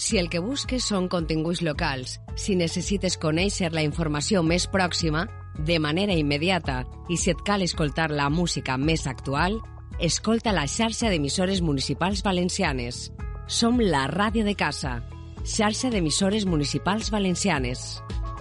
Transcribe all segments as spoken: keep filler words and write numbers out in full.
Si el que busques són continguts locals, si necessites conèixer la informació més pròxima, de manera immediata, i si et cal escoltar la música més actual, escolta la xarxa d'emissores municipals valencianes. Som la ràdio de casa, xarxa d'emissores municipals valencianes.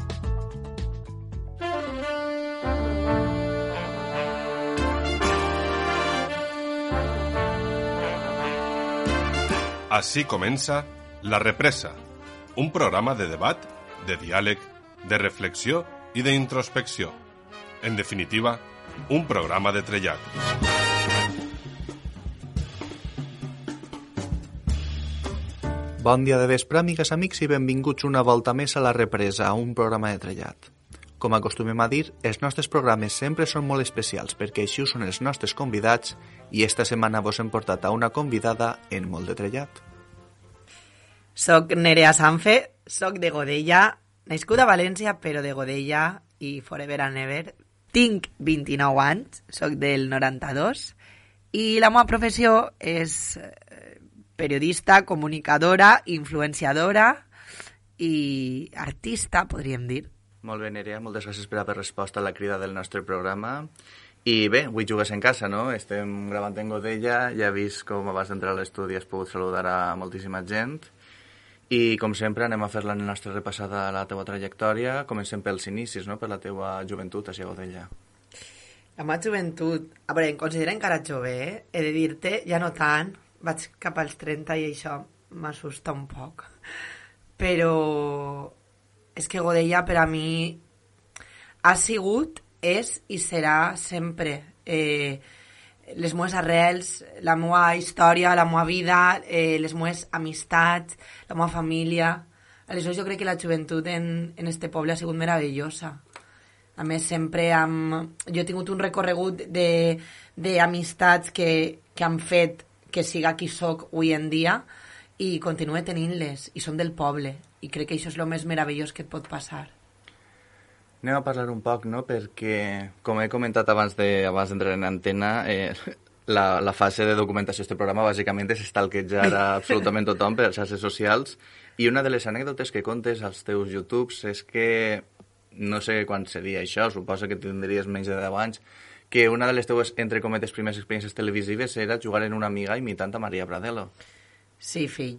Així comença La Represa, un programa de debat, de diàleg, de reflexió i d'introspecció. En definitiva, un programa de trellat. Bon dia de vespre, amigues, amics, i benvinguts una volta més a La Represa, un programa de trellat. Com acostumem a dir, els nostres programes sempre són molt especials perquè així ho són els nostres convidats i esta setmana vos hem portat a una convidada en molt de trellat. Soc Nerea Sanfe, soc de Godella, nascuda a València, però de Godella i forever and ever. Tinc vint-i-nou anys, soc del noranta-dos, i la meva professió és periodista, comunicadora, influenciadora i artista, podríem dir. Molt bé, Nerea, moltes gràcies per haver respost a la crida del nostre programa. I bé, avui jugues en casa, no? Estem gravant en Godella, ja he vist com abans d'entrar a l'estudi has pogut saludar a moltíssima gent. I, com sempre, anem a fer la nostra repassada a la teua trajectòria. Comencem pels inicis, no?, per la teua joventut a Godella. La meva joventut... A veure, em considero encara jove, eh? He de dir-te, ja no tant, vaig cap als trenta i això m'assusta un poc. Però és que Godella per a mi ha sigut, és i serà sempre eh, les meves arrels, la meva història, la meva vida, eh, les meves amistats, la meva família. Aleshores jo crec que la joventut en, en este poble ha sigut meravellosa. A més, sempre amb... jo he tingut un recorregut d'amistats que, que han fet que siga qui soc avui en dia i continuo tenint-les, i som del poble, i crec que això és el més meravellós que et pot passar. Anem a parlar un poc, no?, perquè, com he comentat abans de, abans d'entrar en antena, eh, la, la fase de documentació d'aquest programa bàsicament és stalkejar a absolutament tothom per les xarxes socials, i una de les anècdotes que contes als teus YouTubes és que, no sé quan seria això, suposo que tindries menys de deu anys, que una de les teues, entre cometes, primeres experiències televisives era jugar en una amiga imitant a Maria Bradelo. Sí, fill.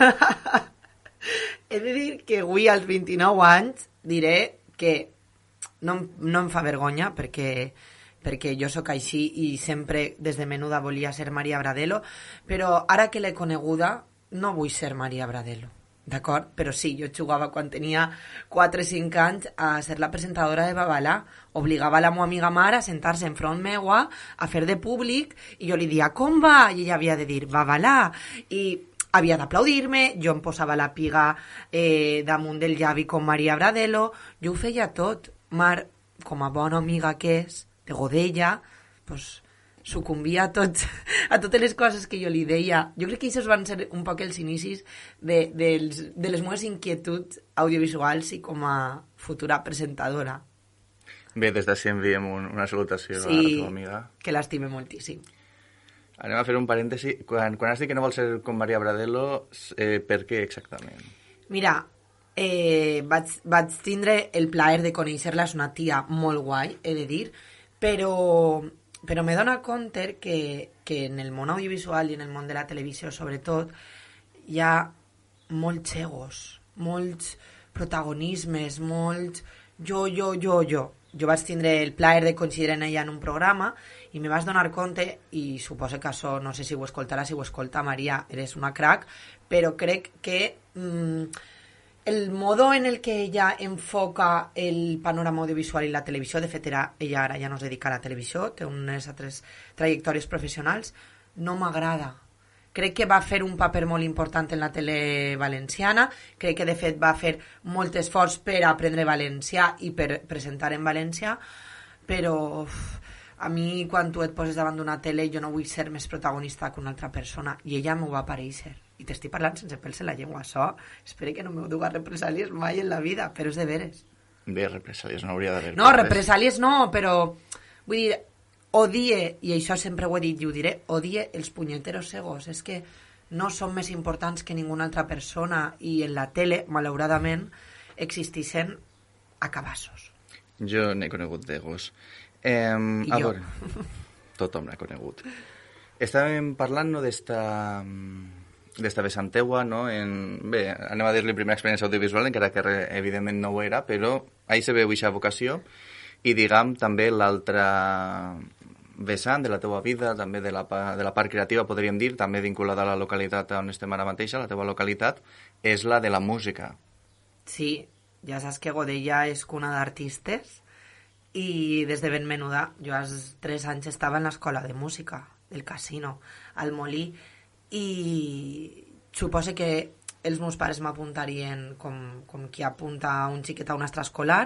He de dir que avui, als vint-i-nou anys, diré que no, no em fa vergonya perquè, perquè jo sóc així i sempre des de menuda volia ser Maria Bradelo, però ara que l'he coneguda no vull ser Maria Bradelo, d'acord? Però sí, jo jugava quan tenia quatre o cinc anys a ser la presentadora de Babalà, obligava la meva amiga Mar a sentar-se enfront meua a fer de públic i jo li dia com va? I ella havia de dir Babalà i havia d'aplaudir-me, jo em posava la piga eh, damunt del llavi com Maria Bradelo, jo ho feia tot. Mar, com a bona amiga que és, de Godella, pues, sucumbia a, tot, a totes les coses que jo li deia. Jo crec que aquests van ser un poc els inicis de, de, de les meves inquietuds audiovisuals i com a futura presentadora. Bé, des d'ací enviem un, una salutació sí, a la teva amiga. Sí, que l'estime moltíssim. Anem a fer un parèntesi. Quan, quan has dit que no vols ser com Maria Bradelo, eh, per què exactament? Mira, eh, vaig, vaig tindre el plaer de conèixer-la, és una tia molt guai, he de dir, però, però me dona compte que, que en el món audiovisual i en el món de la televisió, sobretot, hi ha molts egos, molts protagonismes, molts jo, jo, jo, jo. Jo vaig tindre el plaer de coincidir en ella en un programa i me vas donar compte, i suposo que això, no sé si ho escoltarà, si ho escolta Maria, eres una crack, però crec que mmm, el modo en el que ella enfoca el panorama audiovisual i la televisió, de fet era, ella ara ja no es dedica a la televisió, té unes altres trajectòries professionals, no m'agrada. Crec que va fer un paper molt important en la tele valenciana, crec que de fet va fer molt esforç per aprendre valencià i per presentar en valencià, però uf, a mi quan tu et poses davant d'una tele jo no vull ser més protagonista que una altra persona, i ella m'ho va aparèixer. I t'estic parlant sense pèls en la llengua, això espero que no m'ho duga represàlies mai en la vida, però és de veres. Bé, represàlies no hauria d'haver. No, represàlies no, però vull dir, odie, i això sempre ho he dit i ho diré, odie els punyeteros egos. És que no són més importants que ninguna altra persona i en la tele, malauradament, existeixen a cabassos. Jo n'he conegut d'egos. Eh, I a jo. veure, tothom n'ha conegut. Estàvem parlant no, d'esta d'esta vessant teua, no? En, bé, anem a dir-li primera experiència audiovisual, encara que re, evidentment no ho era, però ahí se veu aquesta vocació i, diguem, també l'altra vessant de la teua vida, també de la, de la part creativa, podríem dir, també vinculada a la localitat on estem ara mateixa, la teua localitat, és la de la música. Sí, ja saps que Godella és cuna d'artistes i des de ben menuda, jo als tres anys estava en l'escola de música del casino, al Molí, i suposo que els meus pares m'apuntarien com, com qui apunta un xiquet a un extraescolar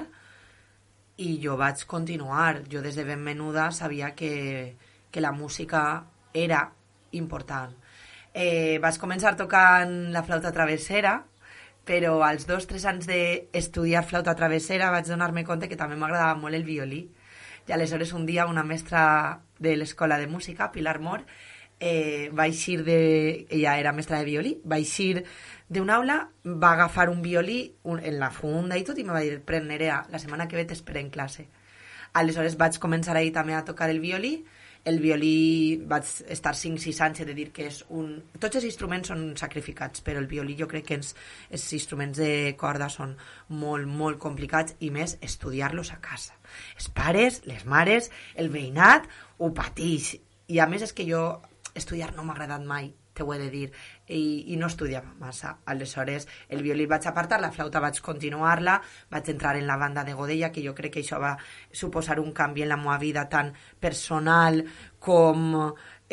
i jo vaig continuar. Jo des de ben menuda sabia que, que la música era important. Eh, vaig començar tocant la flauta travessera, però als dos o tres anys d'estudiar flauta travessera vaig donar-me compte que també m'agradava molt el violí. I aleshores un dia una mestra de l'escola de música, Pilar Mor, eh, va eixir de... ella era mestra de violí, va eixir d'una aula, va agafar un violí un, en la funda i tot i me va dir, pren Nerea, la setmana que ve t'espero en classe. Aleshores vaig començar ahir també a tocar el violí. El violí vaig estar cinc sis anys, he de dir que és un... Tots els instruments són sacrificats, però el violí jo crec que els, els instruments de corda són molt, molt complicats i més estudiar-los a casa. Els pares, les mares, el veïnat ho pateix. I a més és que jo estudiar no m'ha agradat mai, t'ho he de dir, i, i no estudiava massa. Aleshores el violí vaig apartar, la flauta vaig continuar-la, vaig entrar en la banda de Godella, que jo crec que això va suposar un canvi en la meva vida tant personal com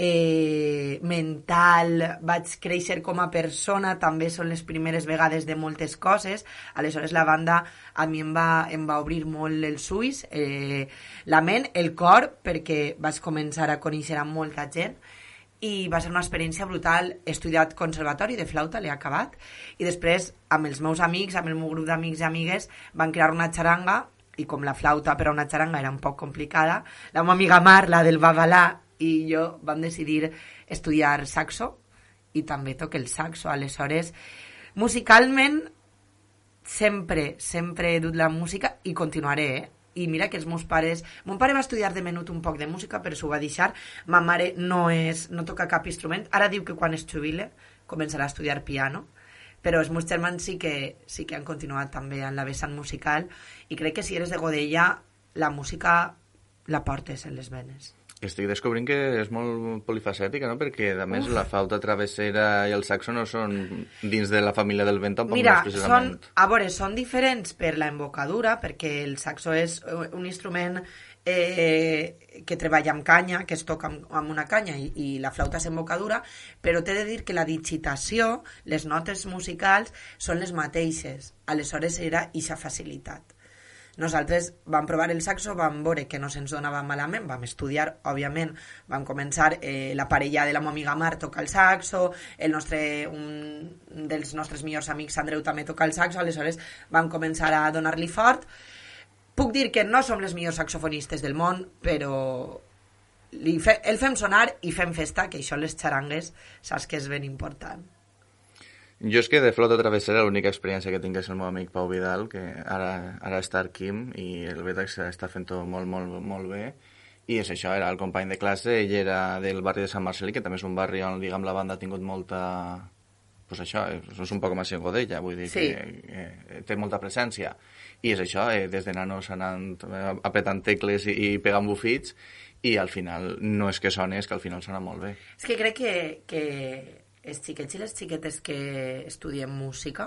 eh, mental, vaig créixer com a persona, també són les primeres vegades de moltes coses. Aleshores la banda a mi em va, em va obrir molt els ulls, eh, la ment, el cor, perquè vaig començar a conèixer a molta gent i va ser una experiència brutal. He estudiat conservatori de flauta, l'he acabat, i després amb els meus amics, amb el meu grup d'amics i amigues, van crear una xaranga, i com la flauta per a una xaranga era un poc complicada, la meva amiga Mar, la del Babalà, i jo vam decidir estudiar saxo, i també toco el saxo. Aleshores, musicalment, sempre, sempre he dut la música i continuaré, eh? I mira que els meus pares... Mon pare va estudiar de menut un poc de música, però s'ho va deixar. Ma mare no, és, no toca cap instrument. Ara diu que quan es jubile començarà a estudiar piano, però els meus germans sí que, sí que han continuat també en la vessant musical, i crec que si eres de Godella, la música la portes en les venes. Estic descobrint que és molt polifacètica, no? Perquè, a més, Uf. la flauta travessera i el saxo no són dins de la família del vent, tampoc Mira, no és precisament. Són, a veure, són diferents per la embocadura, perquè el saxo és un instrument eh, que treballa amb canya, que es toca amb, amb una canya, i, i la flauta és embocadura, però t'he de dir que la digitació, les notes musicals, són les mateixes. Aleshores era ixa facilitat. Nosaltres vam provar el saxo, vam veure que no se'ns donava malament, vam estudiar, òbviament, vam començar eh, la parella de la meva amiga Mar toca el saxo, el nostre, un dels nostres millors amics, Andreu, també toca el saxo, aleshores vam començar a donar-li fort. Puc dir que no som les millors saxofonistes del món, però li fe, el fem sonar i fem festa, que això les xarangues saps que és ben important. Jo és que de flauta travessera l'única experiència que tinc és el meu amic Pau Vidal, que ara, ara està a Quim i el veig que està fent-ho molt, molt, molt bé. I és això, era el company de classe, ell era del barri de Sant Marcelí, que també és un barri on, diguem, la banda ha tingut molta... Pues això, és un poc més en Godella, vull dir sí. que eh, té molta presència. I és això, eh, des de nanos anant apretant tecles i, i pegant bufits, i al final no és que soni, és que al final sona molt bé. És que crec que... que... els xiquets i les xiquetes que estudien música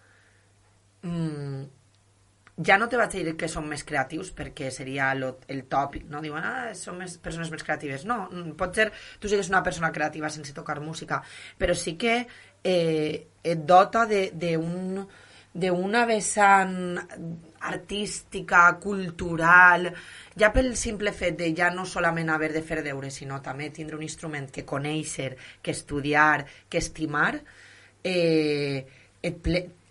mmm, ja no te vaig dir que són més creatius perquè seria lo, el tòpic, no? Diuen, ah, són més, persones més creatives. No, pot ser tu sigues una persona creativa sense tocar música, però sí que eh, et dota d'un d'una vessant artística, cultural, ja pel simple fet de ja no solament haver de fer deures, sinó també tindre un instrument que conèixer, que estudiar, que estimar, eh, et ple,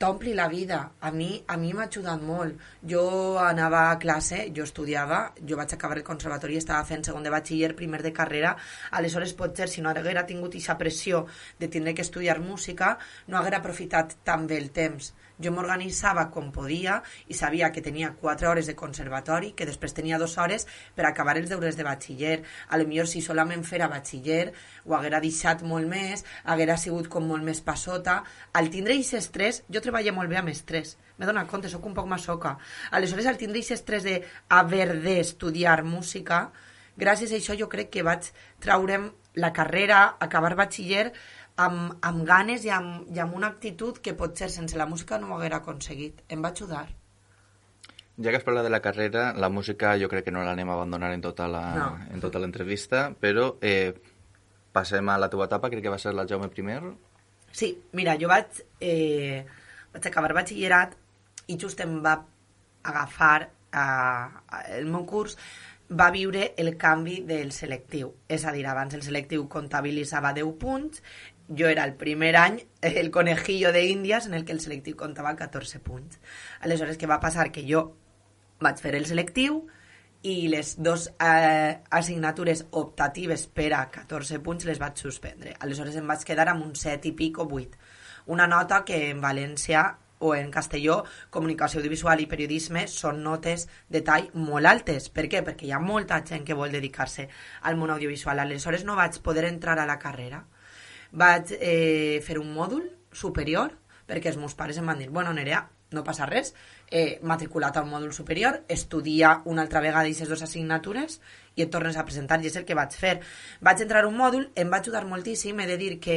t'ompli la vida. A mi a mi m'ha ajudat molt. Jo anava a classe, jo estudiava, jo vaig acabar el conservatori, estava fent segon de batxiller, primer de carrera, aleshores potser si no haguera tingut aquesta pressió de tindre que estudiar música, no haguera aprofitat tan bé el temps. Jo m'organitzava com podia i sabia que tenia quatre hores de conservatori, que després tenia dues hores per acabar els deures de batxiller. A lo millor si solament fera batxiller ho haguera deixat molt més, haguera sigut com molt més passota. Al tindre aquest estrès, jo treballo molt bé amb estrès, m'he donat compte, soc un poc masoca. Aleshores, al tindre aquest estrès d'haver d'estudiar música, gràcies a això jo crec que vaig traure'm la carrera, acabar batxiller, amb, amb ganes i amb, i amb una actitud que potser sense la música no ho haguera aconseguit. Em va ajudar. Ja que has parlat de la carrera, la música jo crec que no l'anem a abandonar en tota la, no. en tota l'entrevista, però eh, passem a la teva etapa, crec que va ser la Jaume primer. Sí, mira, jo vaig, eh, vaig acabar batxillerat i just em va agafar eh, el meu curs va viure el canvi del selectiu. És a dir, abans el selectiu comptabilitzava deu punts, jo era el primer any el conejillo de Índies en el que el selectiu comptava catorze punts. Aleshores, què va passar? Que jo vaig fer el selectiu i les dues eh, assignatures optatives per a catorze punts les vaig suspendre. Aleshores em vaig quedar amb un set i pic o vuit. Una nota que en València o en Castelló, comunicació audiovisual i periodisme són notes de tall molt altes. Per què? Perquè hi ha molta gent que vol dedicar-se al món audiovisual. Aleshores no vaig poder entrar a la carrera. Vaig eh, fer un mòdul superior perquè els meus pares em van dir, bueno, Nerea, no passa res, eh, matriculat a un mòdul superior, estudia una altra vegada aquestes dues assignatures i et tornes a presentar, i és el que vaig fer. Vaig entrar a un mòdul, em va ajudar moltíssim, he de dir que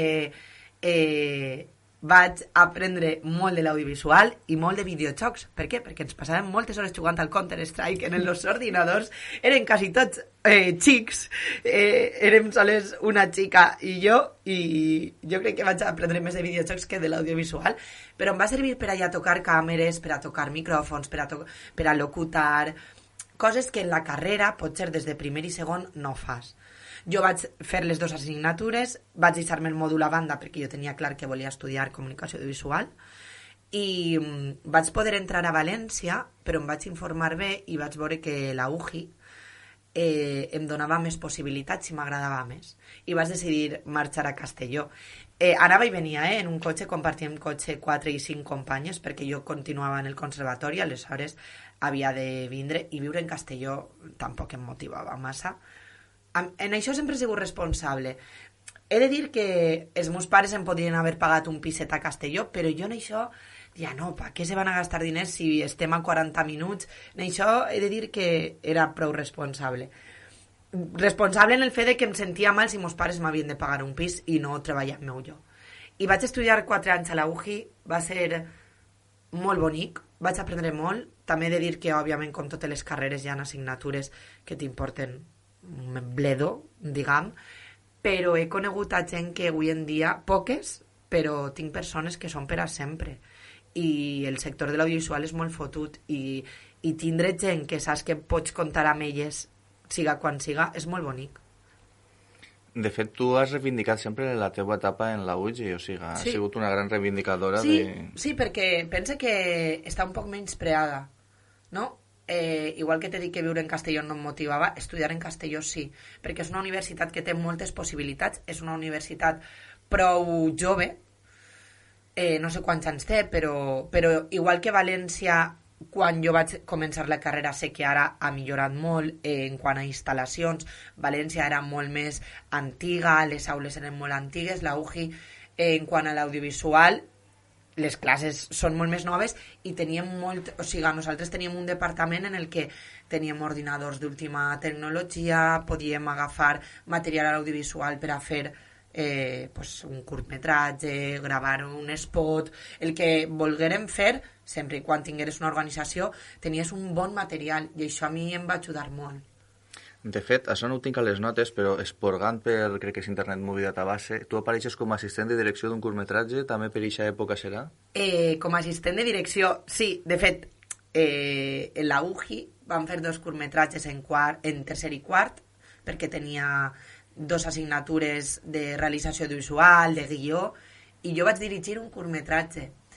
eh, vaig aprendre molt de l'audiovisual i molt de videojocs. Per què? Perquè ens passàvem moltes hores jugant al Counter-Strike en els ordinadors, eren quasi tots eh, xics, eh, érem soles una xica i jo, i jo crec que vaig aprendre més de videojocs que de l'audiovisual, però em va servir per a tocar càmeres, per a tocar micròfons, per a, to per a locutar, coses que en la carrera, potser des de primer i segon, no fas. Jo vaig fer les dues assignatures, vaig deixar-me el mòdul a banda perquè jo tenia clar que volia estudiar comunicació audiovisual i um, vaig poder entrar a València, però em vaig informar bé i vaig veure que la U J I eh, em donava més possibilitats i m'agradava més. I vaig decidir marxar a Castelló. Eh, anava i venia, eh? En un cotxe, compartíem cotxe quatre i cinc companyes perquè jo continuava en el conservatori, aleshores havia de vindre, i viure en Castelló tampoc em motivava massa. En això sempre he sigut responsable. He de dir que els meus pares em podrien haver pagat un piset a Castelló, però jo en això, ja no, per què se van a gastar diners si estem a quaranta minuts? En això he de dir que era prou responsable. Responsable en el fet de que em sentia mal si meus pares m'havien de pagar un pis i no treballar meu jo. I vaig estudiar quatre anys a la U J I, va ser molt bonic, vaig aprendre molt. També he de dir que, òbviament, com totes les carreres, hi ha assignatures que t'importen bledo, diguem, però he conegut a gent que avui en dia, poques, però tinc persones que són per a sempre, i el sector de l'audiovisual és molt fotut, i, i tindre gent que saps que pots comptar amb elles siga quan siga, és molt bonic. De fet, tu has reivindicat sempre la teva etapa en la U J I, o sigui, has sí. sigut una gran reivindicadora sí, de... Sí, perquè pense que està un poc menyspreada, no? Eh, igual que t'he dit que viure en Castelló no em motivava, estudiar en Castelló sí, perquè és una universitat que té moltes possibilitats, és una universitat prou jove, eh, no sé quants anys té, però, però igual que València, quan jo vaig començar la carrera, sé que ara ha millorat molt eh, en quant a instal·lacions. València era molt més antiga, les aules eren molt antigues, la U J I eh, en quant a l'audiovisual, les classes són molt més noves i teníem molt, o sigui, nosaltres teníem un departament en el que teníem ordinadors d'última tecnologia, podíem agafar material audiovisual per a fer eh, pues, un curtmetratge, gravar un spot, el que volguérem fer, sempre i quan tingueres una organització, tenies un bon material i això a mi em va ajudar molt. De fet, això no ho tinc a les notes, però esporgant per, crec que és Internet Movie Database, tu apareixes com a assistent de direcció d'un curtmetratge, també per eixa època serà? Eh, com a assistent de direcció, sí. De fet, eh, en la U J I vam fer dos curtmetratges en, quart, en tercer i quart, perquè tenia dos assignatures de realització audiovisual, de guió, i jo vaig dirigir un curtmetratge.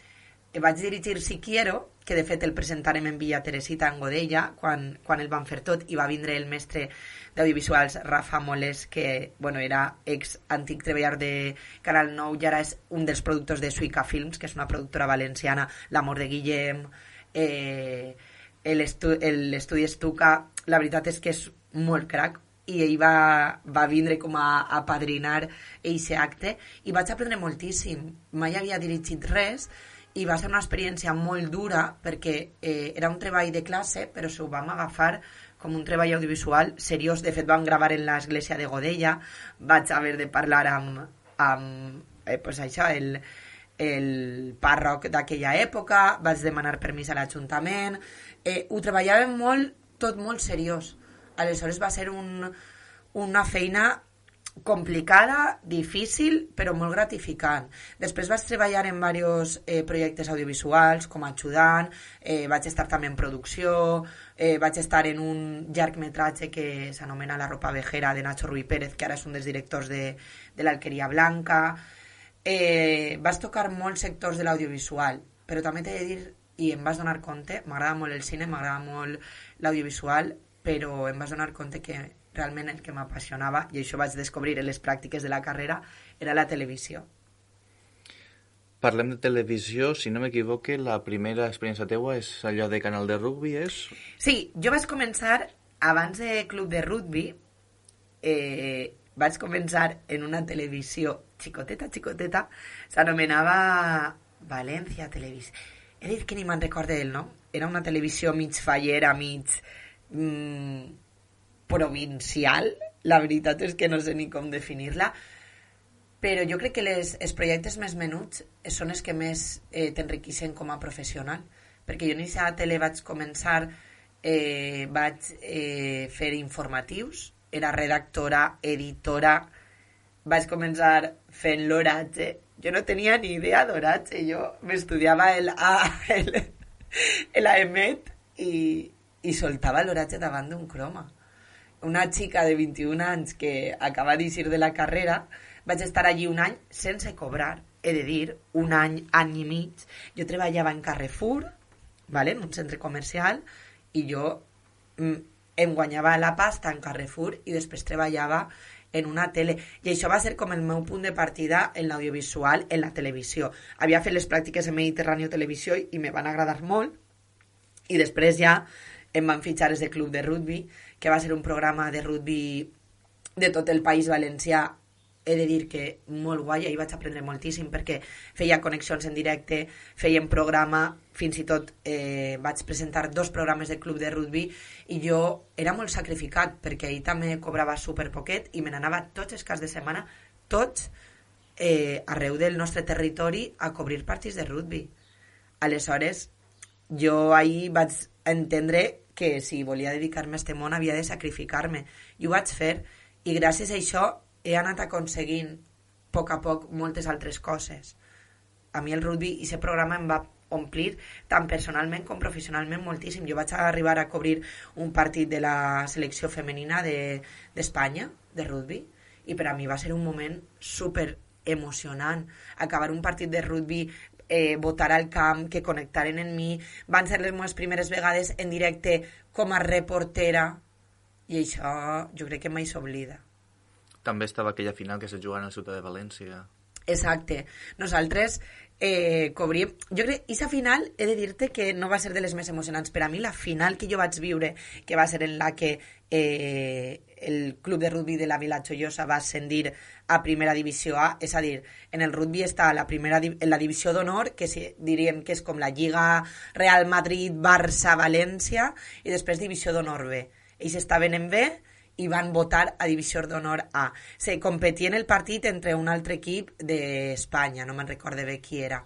vaig dirigir Si Quiero, que de fet el presentarem en Villa Teresita, en Godella, quan, quan el van fer tot, i va vindre el mestre d'audiovisuals Rafa Molés, que bueno, era ex antic treballador de Canal nou i ara és un dels productors de Suica Films, que és una productora valenciana, L'amor de Guillem, eh, l'estudi Estuca. La veritat és que és molt crac, i ell va, va vindre com a, a padrinar eixe acte, i vaig aprendre moltíssim. Mai havia dirigit res, i va ser una experiència molt dura perquè eh, era un treball de classe, però s'ho vam agafar com un treball audiovisual seriós. De fet, vam gravar en l'església de Godella, vaig haver de parlar amb, amb eh, pues això, el, el pàrroc d'aquella època, vaig demanar permís a l'Ajuntament, eh, ho treballàvem molt, tot molt seriós. Aleshores va ser un, una feina complicada, difícil, però molt gratificant. Després vaig treballar en diversos eh, projectes audiovisuals, com a ajudant, eh, vaig estar també en producció, eh, vaig estar en un llargmetratge que s'anomena La ropa vejera, de Nacho Ruiz Pérez, que ara és un dels directors de, de l'Alqueria Blanca. Eh, vaig tocar molts sectors de l'audiovisual, però també t'he de dir, i em vas donar compte, m'agrada molt el cine, m'agrada molt l'audiovisual, però em vas donar compte que realment el que m'apassionava, i això vaig descobrir en les pràctiques de la carrera, era la televisió. Parlem de televisió, si no m'equivoque, la primera experiència teua és allò de canal de rugby, és? Sí, jo vaig començar, abans de club de rugby, eh, vaig començar en una televisió xicoteta, xicoteta, s'anomenava València Televisió. He dit que ni me'n recorde del nom. Era una televisió mig fallera, mig mmm, provincial. La veritat és que no sé ni com definir-la. Però jo crec que les, els projectes més menuts són els que més eh, t'enriqueixen com a professional. Perquè jo a la tele vaig començar, eh, vaig eh, fer informatius, era redactora, editora, vaig començar fent l'oratge. Jo no tenia ni idea d'oratge, jo m'estudiava el A, el, el AEMET i, i soltava l'oratge davant d'un croma. Una xica de vint-i-un anys que acaba d'eixir de la carrera, vaig estar allí un any sense cobrar, he de dir, un any, any i mig. Jo treballava en Carrefour, vale, en un centre comercial, i jo mm, em guanyava la pasta en Carrefour i després treballava en una tele. I això va ser com el meu punt de partida en l'audiovisual, en la televisió. Havia fet les pràctiques en Mediterráneo Televisió i me van agradar molt, i després ja em van fitxar des de Club de Rugby, que va ser un programa de rugby de tot el País Valencià. He de dir que molt guai, ahir vaig aprendre moltíssim perquè feia connexions en directe, feien programa, fins i tot eh, vaig presentar dos programes de club de rugby i jo era molt sacrificat perquè ahir també cobrava super poquet i me n'anava tots els caps de setmana, tots eh, arreu del nostre territori a cobrir partits de rugby. Aleshores, jo ahir vaig entendre que si volia dedicar-me a este món havia de sacrificar-me i ho vaig fer i gràcies a això he anat aconseguint a poc a poc moltes altres coses. A mi el rugby i aquest programa em va omplir tant personalment com professionalment moltíssim. Jo vaig arribar a cobrir un partit de la selecció femenina de, d'Espanya, de rugby, i per a mi va ser un moment super emocionant. Acabar un partit de rugby, eh, votar al camp, que connectaren en mi, van ser les meves primeres vegades en directe com a reportera, i això jo crec que mai s'oblida. També estava aquella final que se jugava a la ciutat de València. Exacte. Nosaltres eh, cobríem... Jo crec que aquesta final he de dir-te que no va ser de les més emocionants. Per a mi la final que jo vaig viure, que va ser en la que eh, el club de rugby de la Vila Joiosa va ascendir a primera divisió A, és a dir, en el rugby està la primera, en la divisió d'honor, que si, diríem que és com la Lliga Real Madrid, Barça, València, i després divisió d'honor B. Ells estaven en B i van votar a divisió d'honor A. Se competien el partit entre un altre equip d'Espanya, no me'n recorde bé qui era.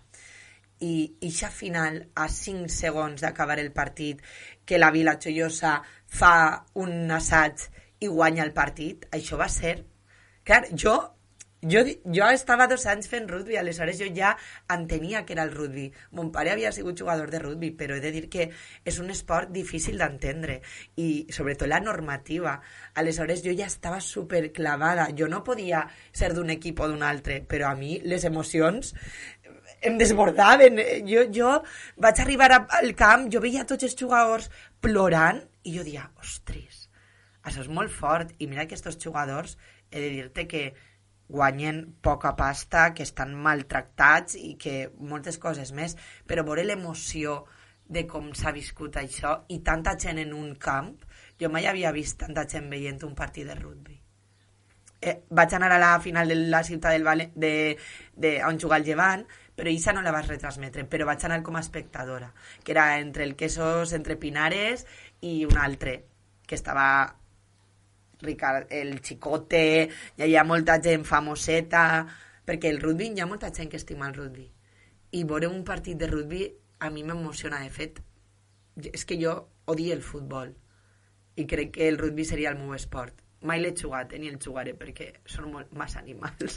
I eixa final, a cinc segons d'acabar el partit, que la Vila Joiosa fa un assaig i guanya el partit, això va ser... Clar, jo, jo, jo estava dos anys fent rugby, aleshores jo ja entenia que era el rugby. Mon pare havia sigut jugador de rugby, però he de dir que és un esport difícil d'entendre i sobretot la normativa. Aleshores jo ja estava superclavada. Jo no podia ser d'un equip o d'un altre, però a mi les emocions em desbordaven. Jo, jo vaig arribar al camp, jo veia tots els jugadors plorant i jo deia, ostres, això és molt fort. I mira que aquests jugadors, he de dir-te que guanyen poca pasta, que estan maltractats i que moltes coses més, però veure l'emoció de com s'ha viscut això i tanta gent en un camp, jo mai havia vist tanta gent veient un partit de rugby. Eh, vaig anar a la final de la ciutat del Valen de, de, on jugar el Llevant, però aquesta no la vaig retransmetre, però vaig anar com a espectadora, que era entre el Quesos, entre Pinares i un altre, que estava Ricard, el Chicote, hi havia molta gent famoseta, perquè el rugby, hi ha molta gent que estima el rugby, i veure un partit de rugby a mi m'emociona. De fet, és que jo odio el futbol i crec que el rugby seria el meu esport. Mai l'he jugat, eh, ni el jugaré, perquè són molt massa animals.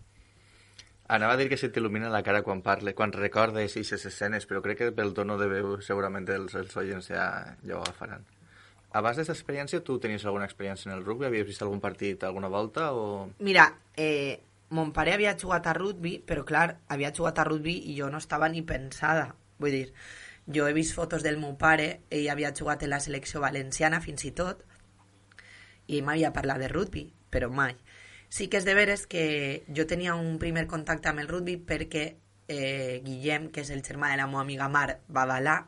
Anava a dir que se t'il·lumina la cara quan parle, quan recordes aquestes escenes, però crec que pel tono de veu segurament els, els oients ja, ja ho agafaran. Abans d'aquesta experiència, tu tenies alguna experiència en el rugby? Havies vist algun partit alguna volta? O... Mira, eh, mon pare havia jugat a rugby, però clar, havia jugat a rugby i jo no estava ni pensada. Vull dir, jo he vist fotos del meu pare, ell havia jugat en la selecció valenciana fins i tot, i ell m'havia parlat de rugby, però mai. Sí que és de veres que jo tenia un primer contacte amb el rugby perquè eh, Guillem, que és el germà de la meva amiga Mar Babalà,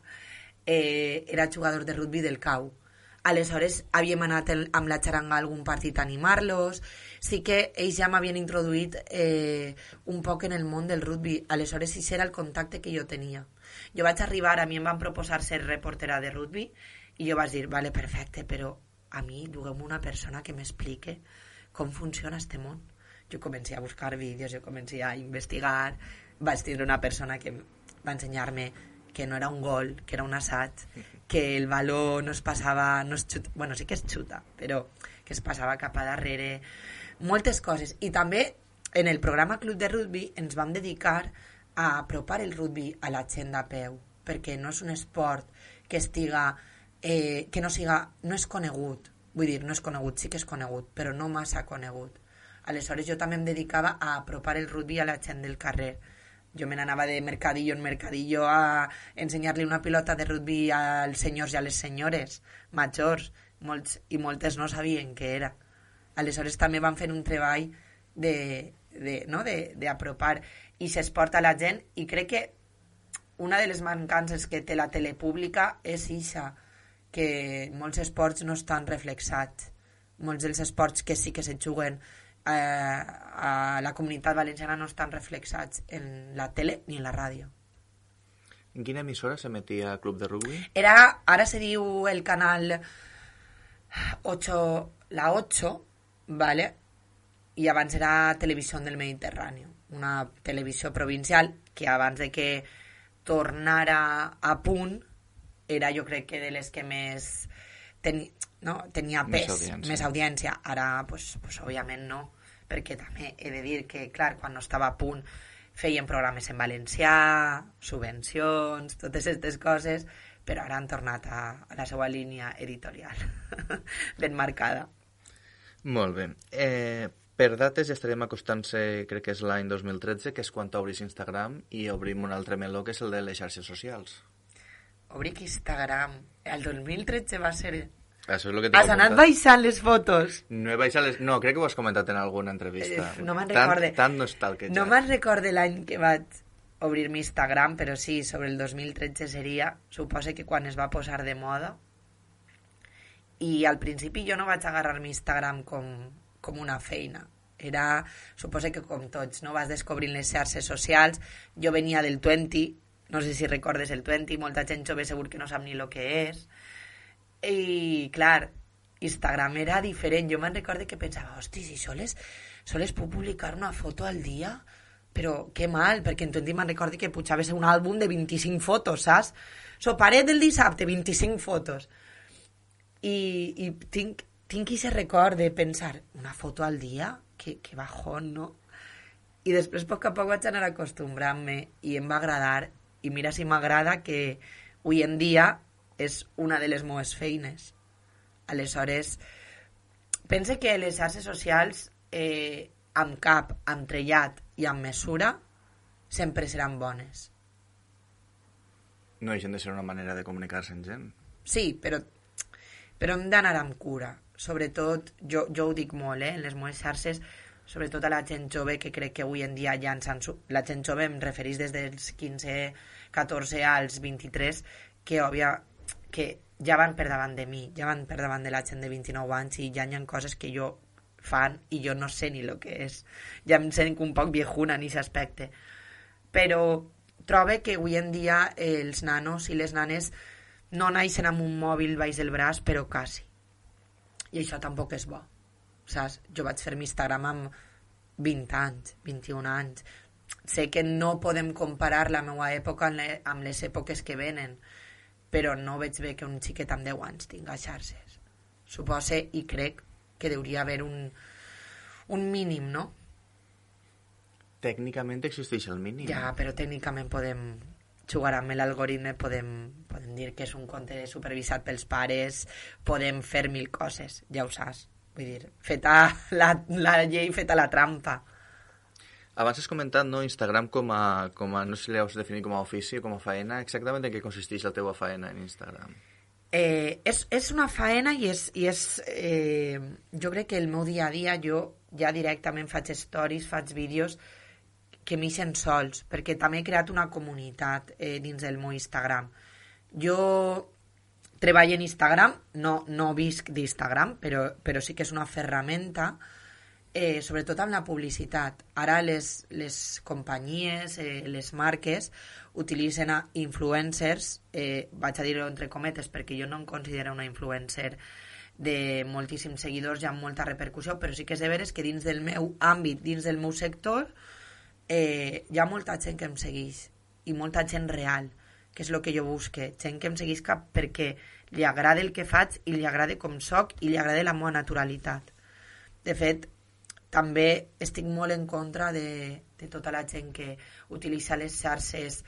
eh, era jugador de rugby del Cau. Aleshores havíem anat el, amb la xaranga a algun partit a animar-los. Sí que ells ja m'havien introduït eh, un poc en el món del rugby. Aleshores això era el contacte que jo tenia. Jo vaig arribar, a mi em van proposar ser reportera de rugby i jo vaig dir, vale, perfecte, però a mi duguem una persona que m'explique com funciona este món. Jo comencé a buscar vídeos, jo comencé a investigar, vaig tindre una persona que va ensenyar-me que no era un gol, que era un assaig, que el baló no es passava, no es xuta, bueno, sí que es xuta, però que es passava cap a darrere, moltes coses. I també en el programa Club de Rugby ens vam dedicar a apropar el rugby a la gent a peu, perquè no és un esport que estiga, eh, que no siga, no és conegut, vull dir, no és conegut, sí que és conegut, però no massa conegut. Aleshores jo també em dedicava a apropar el rugby a la gent del carrer. Jo me n'anava de mercadillo en mercadillo a ensenyar-li una pilota de rugby als senyors i a les senyores majors, molts, i moltes no sabien què era. Aleshores també van fer un treball de, de, no? de, d'apropar i s'esport a la gent, i crec que una de les mancances que té la tele pública és ixa, que molts esports no estan reflexats. Molts dels esports que sí que se juguen eh, a la comunitat valenciana no estan reflexats en la tele ni en la ràdio. En quina emissora s'emetia Club de Rugby? Era, ara se diu el canal ocho, la ocho, ¿vale? I abans era Televisió del Mediterrani, una televisió provincial que abans de que tornara a punt era, jo crec que de les que més teni, no? tenia pes, més audiència. més audiència. Ara, pues, pues, òbviament no, perquè també he de dir que, clar, quan no estava a punt feien programes en valencià, subvencions, totes aquestes coses, però ara han tornat a, a la seva línia editorial ben marcada. Molt bé. Eh, per dates ja estarem acostant-se, crec que és l'any dos mil tretze, que és quan t'obris Instagram, i obrim un altre meló, que és el de les xarxes socials. Obric Instagram. El dos mil tretze va ser... Això és el que t'he Has anat baixant les fotos? No he baixat les... No, crec que ho has comentat en alguna entrevista. Eh, no me'n recorde. Tant, tant no està el que ja. No me'n recorde l'any que vaig obrir mi Instagram, però sí, sobre el dos mil tretze seria, suposo que quan es va posar de moda. I al principi jo no vaig agarrar mi Instagram com, com una feina. Era, suposo que com tots, no vas descobrint les xarxes socials. Jo venia del Twenty, no sé si recordes el Twenty, molta gent jove segur que no sap ni el que és. I, clar, Instagram era diferent. Jo me'n recorde que pensava, hosti, si soles, soles puc publicar una foto al dia? Però que mal, perquè en Twenty me'n recorde que pujaves un àlbum de vint-i-cinc fotos, saps? Soparet del dissabte, vint-i-cinc fotos. I, i tinc, tinc aquest record de pensar, una foto al dia? Que, que bajón, no? I després, a poc a poc, vaig anar acostumbrant-me i em va agradar. I mira si m'agrada que avui en dia és una de les meves feines. Aleshores, pense que les xarxes socials, eh, amb cap, amb trellat i amb mesura, sempre seran bones. No deixen de ser una manera de comunicar-se amb gent. Sí, però, però hem d'anar amb cura. Sobretot, jo, jo ho dic molt, eh, en les meves xarxes, sobretot a la gent jove, que crec que avui en dia ja ens han... La gent jove em referís des dels quinze, catorze als vint-i-tres, que, òbvia, que ja van per davant de mi, ja van per davant de la gent de vint-i-nou anys i ja hi ha coses que jo fan i jo no sé ni el que és. Ja em sent un poc viejuna en aquest aspecte. Però trobo que avui en dia els nanos i les nanes no naixen amb un mòbil baix del braç, però quasi. I això tampoc és bo. Saps? Jo vaig fer Instagram amb vint anys, vint-i-un anys. Sé que no podem comparar la meva època amb les èpoques que venen, però no veig bé que un xiquet amb deu anys tinga xarxes. Supose i crec que hauria haver un, un mínim, no? Tècnicament existeix el mínim. Ja, però tècnicament podem jugar amb l'algoritme, podem, podem dir que és un compte supervisat pels pares, podem fer mil coses, ja ho saps. Vull dir, feta la, la llei, feta la trampa. Abans has comentat, no, Instagram com a, com a, no sé si l'has definit com a ofici o com a faena. Exactament en què consisteix la teva faena en Instagram? Eh, és, és una faena i és, i és eh, jo crec que el meu dia a dia jo ja directament faig stories, faig vídeos que m'ixen sols, perquè també he creat una comunitat eh, dins del meu Instagram. Jo treballo en Instagram, no, no visc d'Instagram, però, però sí que és una ferramenta, eh, sobretot amb la publicitat. Ara les, les companyies, eh, les marques, utilitzen a influencers, eh, vaig a dir-ho entre cometes, perquè jo no em considero una influencer de moltíssims seguidors i amb molta repercussió, però sí que és de veres que dins del meu àmbit, dins del meu sector, eh, hi ha molta gent que em segueix, i molta gent real, que és el que jo busque, gent que em seguisca perquè li agrada el que faig i li agrada com soc i li agrada la meva naturalitat. De fet, també estic molt en contra de, de tota la gent que utilitza les xarxes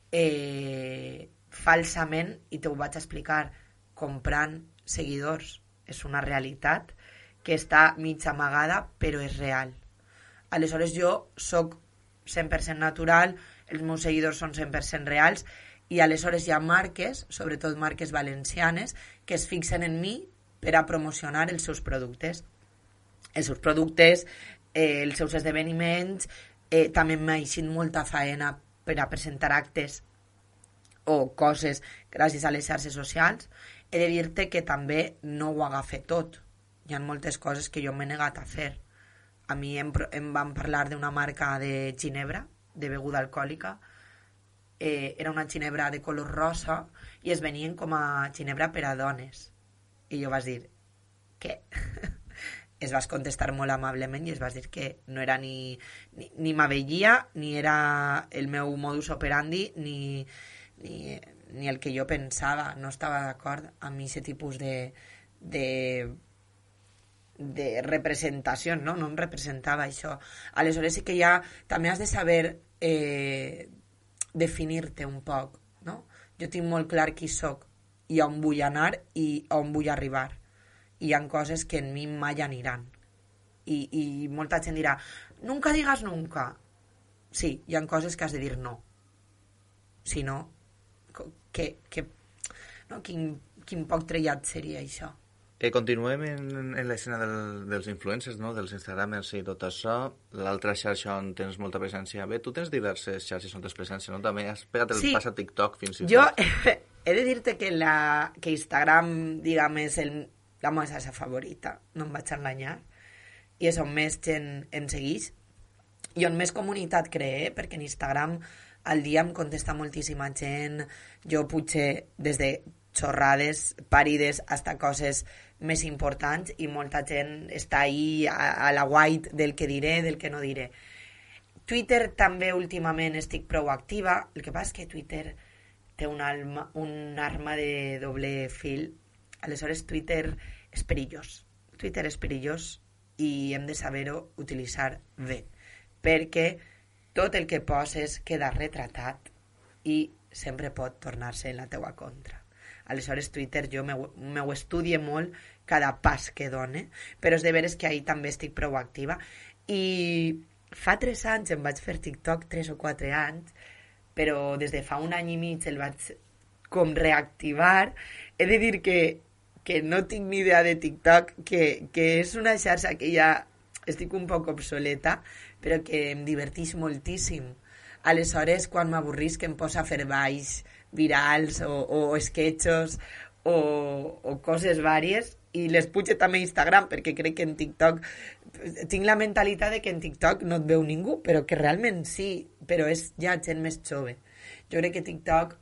eh, falsament, i te ho vaig explicar, comprant seguidors. És una realitat que està mig amagada, però és real. Aleshores jo soc cent per cent natural, els meus seguidors són cent per cent reals, i aleshores hi ha marques, sobretot marques valencianes, que es fixen en mi per a promocionar els seus productes. Els seus productes, eh, els seus esdeveniments, eh, també m'ha eixit molta faena per a presentar actes o coses gràcies a les xarxes socials. He de dir-te que també no ho agafe tot. Hi ha moltes coses que jo m'he negat a fer. A mi em, em van parlar d'una marca de ginebra, de beguda alcohòlica. Eh, era una ginebra de color rosa i es venien com a ginebra per a dones. I jo vaig dir, què? Es vas contestar molt amablement i es vas dir que no era ni, ni, ni m'avellia, ni era el meu modus operandi, ni, ni, ni el que jo pensava. No estava d'acord amb aquest tipus de, de, de representació, no? No em representava això. Aleshores sí que ja també has de saber eh, definir-te un poc, no? Jo tinc molt clar qui soc i on vull anar i on vull arribar. I hi ha coses que en mi mai aniran. I, i molta gent dirà, nunca digas nunca. Sí, hi ha coses que has de dir no. Si no, que, que, no quin, quin poc trellat seria això. Eh, continuem en, en l'escena del, dels influencers, no? Dels instagramers i tot això. L'altra xarxa on tens molta presència. Bé, tu tens diverses xarxes on tens presència, no? També has pegat el sí. pas a TikTok fins i tot. Jo he de dir-te que, la, que Instagram, diguem, és el, la meva xarxa favorita, no em vaig enganyar, i és on més gent em segueix i on més comunitat cree, perquè en Instagram al dia em contesta moltíssima gent. Jo potser des de xorrades, parides, hasta coses més importants, i molta gent està ahí a, a la white del que diré, del que no diré. Twitter també últimament estic prou activa. El que passa és que Twitter té un, alma, un arma de doble fil. Aleshores Twitter és perillós. Twitter és perillós i hem de saber-ho utilitzar bé, perquè tot el que poses queda retratat i sempre pot tornar-se en la teua contra. Aleshores Twitter jo m'ho estudie molt cada pas que done, però és de veres que ahir també estic prou activa. I fa tres anys em vaig fer TikTok, tres o quatre anys, però des de fa un any i mig el vaig com reactivar. He de dir que, que no tinc ni idea de TikTok, que, que és una xarxa que ja estic un poc obsoleta, però que em diverteix moltíssim. Aleshores, quan m'avorrís, que em posa a fer balls virals o, o sketchos o, o coses vàries, i les pujo també a Instagram, perquè crec que en TikTok tinc la mentalitat de que en TikTok no et veu ningú, però que realment sí, però és ja gent més jove. Jo crec que TikTok...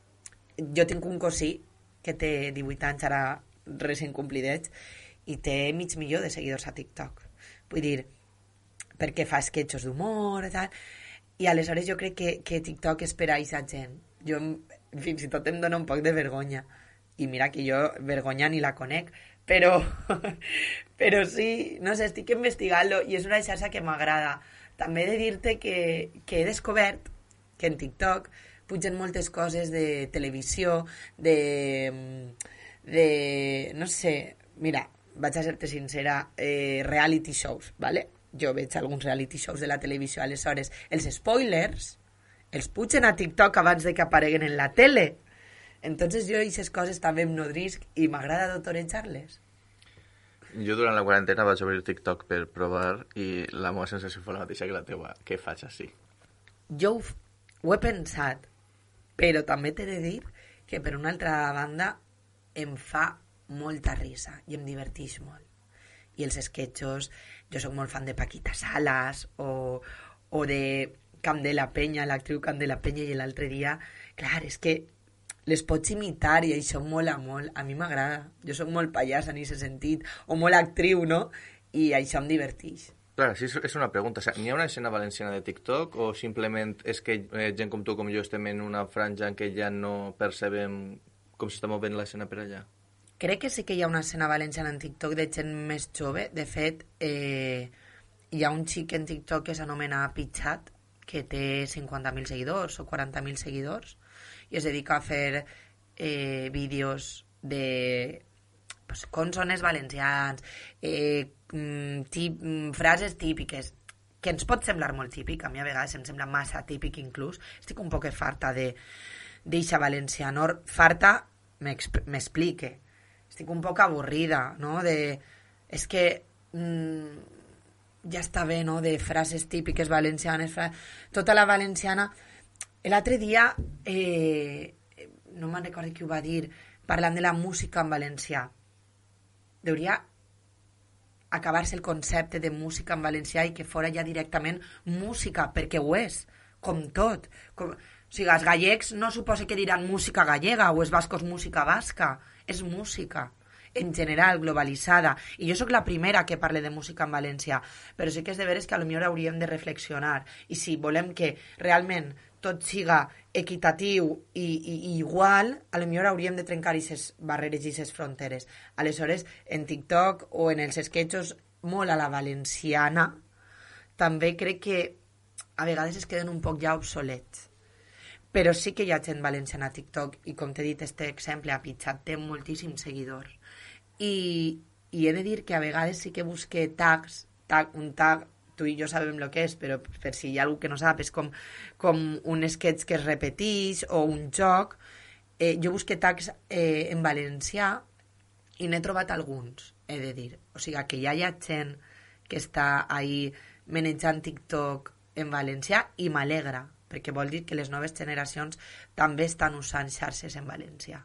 Jo tinc un cosí que té divuit anys, ara recent complidets, i té mig milió de seguidors a TikTok. Vull dir, perquè fa sketchos d'humor i tal, i aleshores jo crec que, que TikTok és per a aquesta gent. Jo fins i tot em dona un poc de vergonya, i mira que jo vergonya ni la conec, però, però sí, no sé, estic investigant-lo i és una xarxa que m'agrada. També he de dir-te que, que he descobert que en TikTok pugen moltes coses de televisió, de, de no sé, mira, vaig a ser-te sincera, eh, reality shows, ¿vale? Jo veig alguns reality shows de la televisió, aleshores els spoilers els pugen a TikTok abans de que apareguen en la tele. Entonces jo aquestes coses també em nodrisc i m'agrada d'autorejar-les. Jo durant la quarantena vaig obrir TikTok per provar i la meva sensació fou la mateixa que la teua. Què faig així? Jo ho, ho he pensat, però també t'he de dir que per una altra banda em fa molta risa i em diverteix molt. I els sketchos, jo sóc molt fan de Paquita Salas o, o de Candela Peña, l'actriu Candela Peña, i l'altre dia, clar, és que les pots imitar i això mola molt, a mi m'agrada, jo sóc molt pallassa en aquest sentit, o molt actriu, no? I això em diverteix. Clar, sí, és una pregunta. O sea, ¿n'hi ha una escena valenciana de TikTok o simplement és que eh, gent com tu com jo estem en una franja en què ja no percebem com s'està movent l'escena per allà? Crec que sí que hi ha una escena valenciana en TikTok de gent més jove. De fet, eh, hi ha un xic en TikTok que s'anomena Pitchat, que té cinquanta mil seguidors o quaranta mil seguidors, i es dedica a fer eh, vídeos de pues, consones valencians, eh, tip, frases típiques, que ens pot semblar molt típic, a mi a vegades em sembla massa típic inclús, estic un poc farta de d'eixa valencianor, farta m'explique, estic un poc avorrida, no? De, és que mmm, ja està bé, no?, de frases típiques valencianes, fra... tota la valenciana. L'altre dia, eh, no me'n recordo qui ho va dir, parlant de la música en valencià. Hauria acabar-se el concepte de música en valencià i que fora ja directament música, perquè ho és, com tot. Com... O sigui, els gallecs no suposa que diran música gallega o els bascos música basca. És música, en general, globalitzada. I jo sóc la primera que parle de música en valencià, però sí que és de veres que potser hauríem de reflexionar. I si volem que realment tot siga equitatiu i, i, i igual, potser hauríem de trencar aquestes barreres i aquestes fronteres. Aleshores, en TikTok o en els sketchos molt a la valenciana, també crec que a vegades es queden un poc ja obsolets. Però sí que hi ha gent valenciana a TikTok i, com t'he dit, este exemple a Pitchat té moltíssims seguidors. I, i he de dir que a vegades sí que busque tags, tag, un tag, tu i jo sabem el que és, però per si hi ha algú que no sap, és com, com un sketch que es repeteix o un joc. Eh, jo busque tags eh, en valencià i n'he trobat alguns, he de dir. O sigui, que ja hi ha gent que està ahí manejant TikTok en valencià i m'alegra, perquè vol dir que les noves generacions també estan usant xarxes en valencià.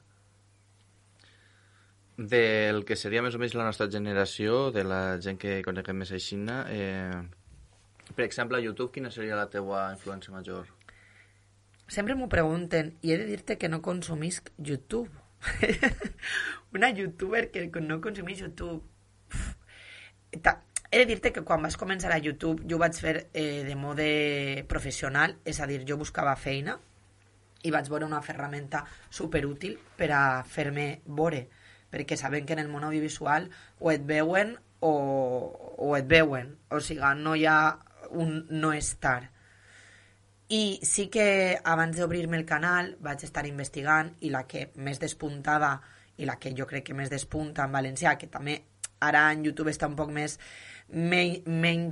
Del que seria més o menys la nostra generació, de la gent que coneguem més aixina, eh, per exemple, a YouTube, quina seria la teua influència major? Sempre m'ho pregunten i he de dir-te que no consumisc YouTube. Una youtuber que no consumís YouTube. Ta- He de dir-te que quan vas començar a YouTube jo ho vaig fer eh, de mode professional, és a dir, jo buscava feina i vaig veure una ferramenta superútil per a fer-me veure, perquè sabem que en el món audiovisual o et veuen o, o et veuen, o sigui, no hi ha un no estar. I sí que abans d'obrir-me el canal vaig estar investigant i la que més despuntava i la que jo crec que més despunta en valencià, que també ara en YouTube està un poc més me, menys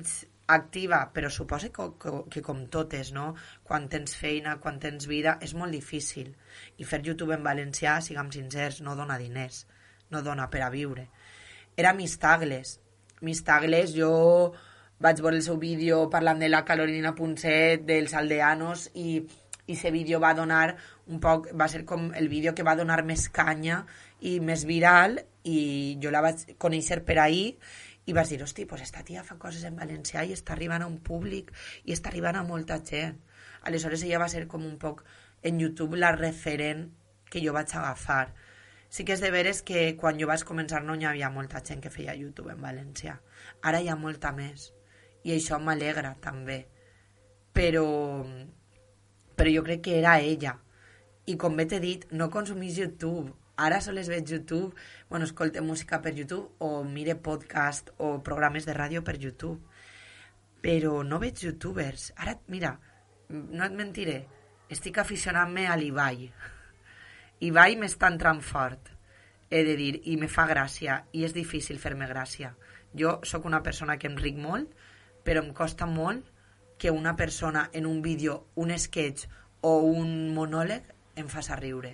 activa, però suposa que, que, que com totes, no? Quan tens feina, quan tens vida, és molt difícil. I fer YouTube en valencià, siguem sincers, no dona diners, no dona per a viure. Era Miss Tagles. Miss Tagles, jo vaig veure el seu vídeo parlant de la Carolina Punset, dels aldeanos, i i ese vídeo va donar un poc, va ser com el vídeo que va donar més canya i més viral, i jo la vaig conèixer per ahir i vaig dir, hosti, pues esta tia fa coses en valencià i està arribant a un públic i està arribant a molta gent. Aleshores ella va ser com un poc en YouTube la referent que jo vaig agafar. Sí que és de veres que quan jo vaig començar no hi havia molta gent que feia YouTube en valencià. Ara hi ha molta més i això m'alegra també. Però... però jo crec que era ella. I com bé t'he dit, no consumís YouTube. Ara sols veig YouTube, bueno, escolte música per YouTube o mire podcast o programes de ràdio per YouTube. Però no veig youtubers. Ara, mira, no et mentiré, estic aficionant-me a l'Ibai. Ibai m'està entrant fort, he de dir, i me fa gràcia, i és difícil fer-me gràcia. Jo sóc una persona que em ric molt, però em costa molt que una persona en un vídeo, un sketch o un monòleg em faci riure.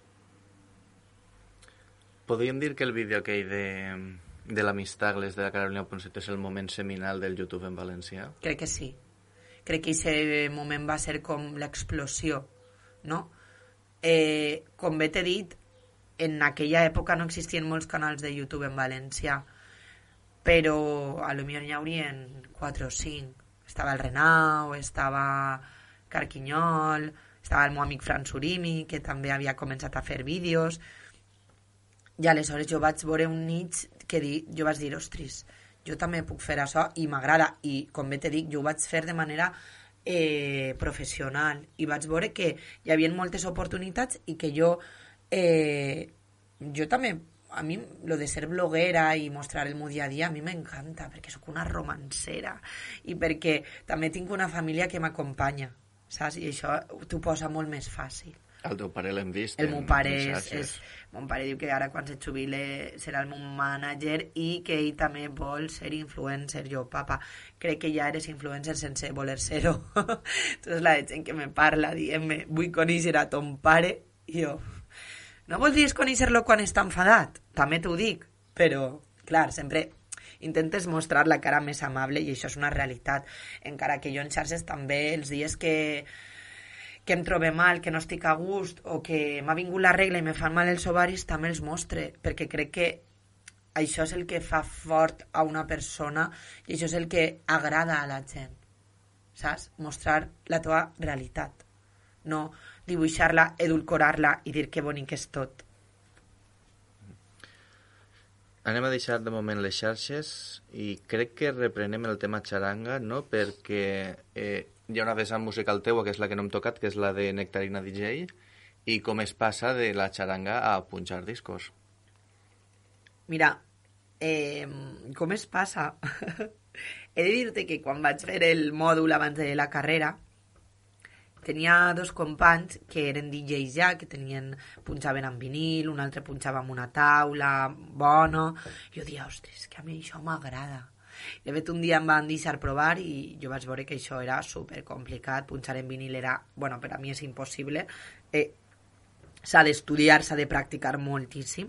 Podríem dir que el vídeo aquell de, de la Miss Tagles de la Carolina Punset és el moment seminal del YouTube en valencià? Crec que sí. Crec que aquest moment va ser com l'explosió, no? Eh, com bé t'he dit, en aquella època no existien molts canals de YouTube en valencià, però a lo millor n'hi haurien quatre o cinc. Estava el Renau, estava Carquinyol, estava el meu amic Fran Surimi, que també havia començat a fer vídeos, i aleshores jo vaig veure un niche que di, jo vaig dir, ostres, jo també puc fer això i m'agrada, i com bé t'he dit, jo ho vaig fer de manera eh, professional, i vaig veure que hi havia moltes oportunitats i que jo eh, jo també, a mi lo de ser bloguera i mostrar el meu dia a dia a mi m'encanta, perquè sóc una romancera i perquè també tinc una família que m'acompanya, saps? I això t'ho posa molt més fàcil. El teu pare l'hem vist. El meu pare és, és... Mon pare diu que ara quan se jubile serà el meu mànager i que ell també vol ser influencer. Jo, papa, crec que ja eres influencer sense voler ser-ho. Tota la gent que me parla dient-me vull conèixer a ton pare, i jo... No voldries conèixer-lo quan està enfadat? També t'ho dic, però, clar, sempre intentes mostrar la cara més amable i això és una realitat. Encara que jo en xarxes també els dies que, que em trobe mal, que no estic a gust o que m'ha vingut la regla i me fan mal els ovaris, també els mostre, perquè crec que això és el que fa fort a una persona i això és el que agrada a la gent, saps? Mostrar la teva realitat, no dibuixar-la, edulcorar-la i dir que bonic és tot. Anem a deixar de moment les xarxes i crec que reprenem el tema xaranga, no? Perquè eh, hi ha una vessant musical teua, que és la que no hem tocat, que és la de Nectarina D J, i com es passa de la xaranga a punxar discos. Mira, eh, com es passa? He de dir-te que quan vaig fer el mòdul abans de la carrera, tenia dos companys que eren D Js ja, que tenien, punxaven amb vinil, un altre punxava amb una taula bona. Jo dia, ostres, que a mi això m'agrada. De fet, un dia em van deixar provar i jo vaig veure que això era supercomplicat. Punxar en vinil era, bueno, per a mi és impossible. Eh, s'ha d'estudiar, s'ha de practicar moltíssim.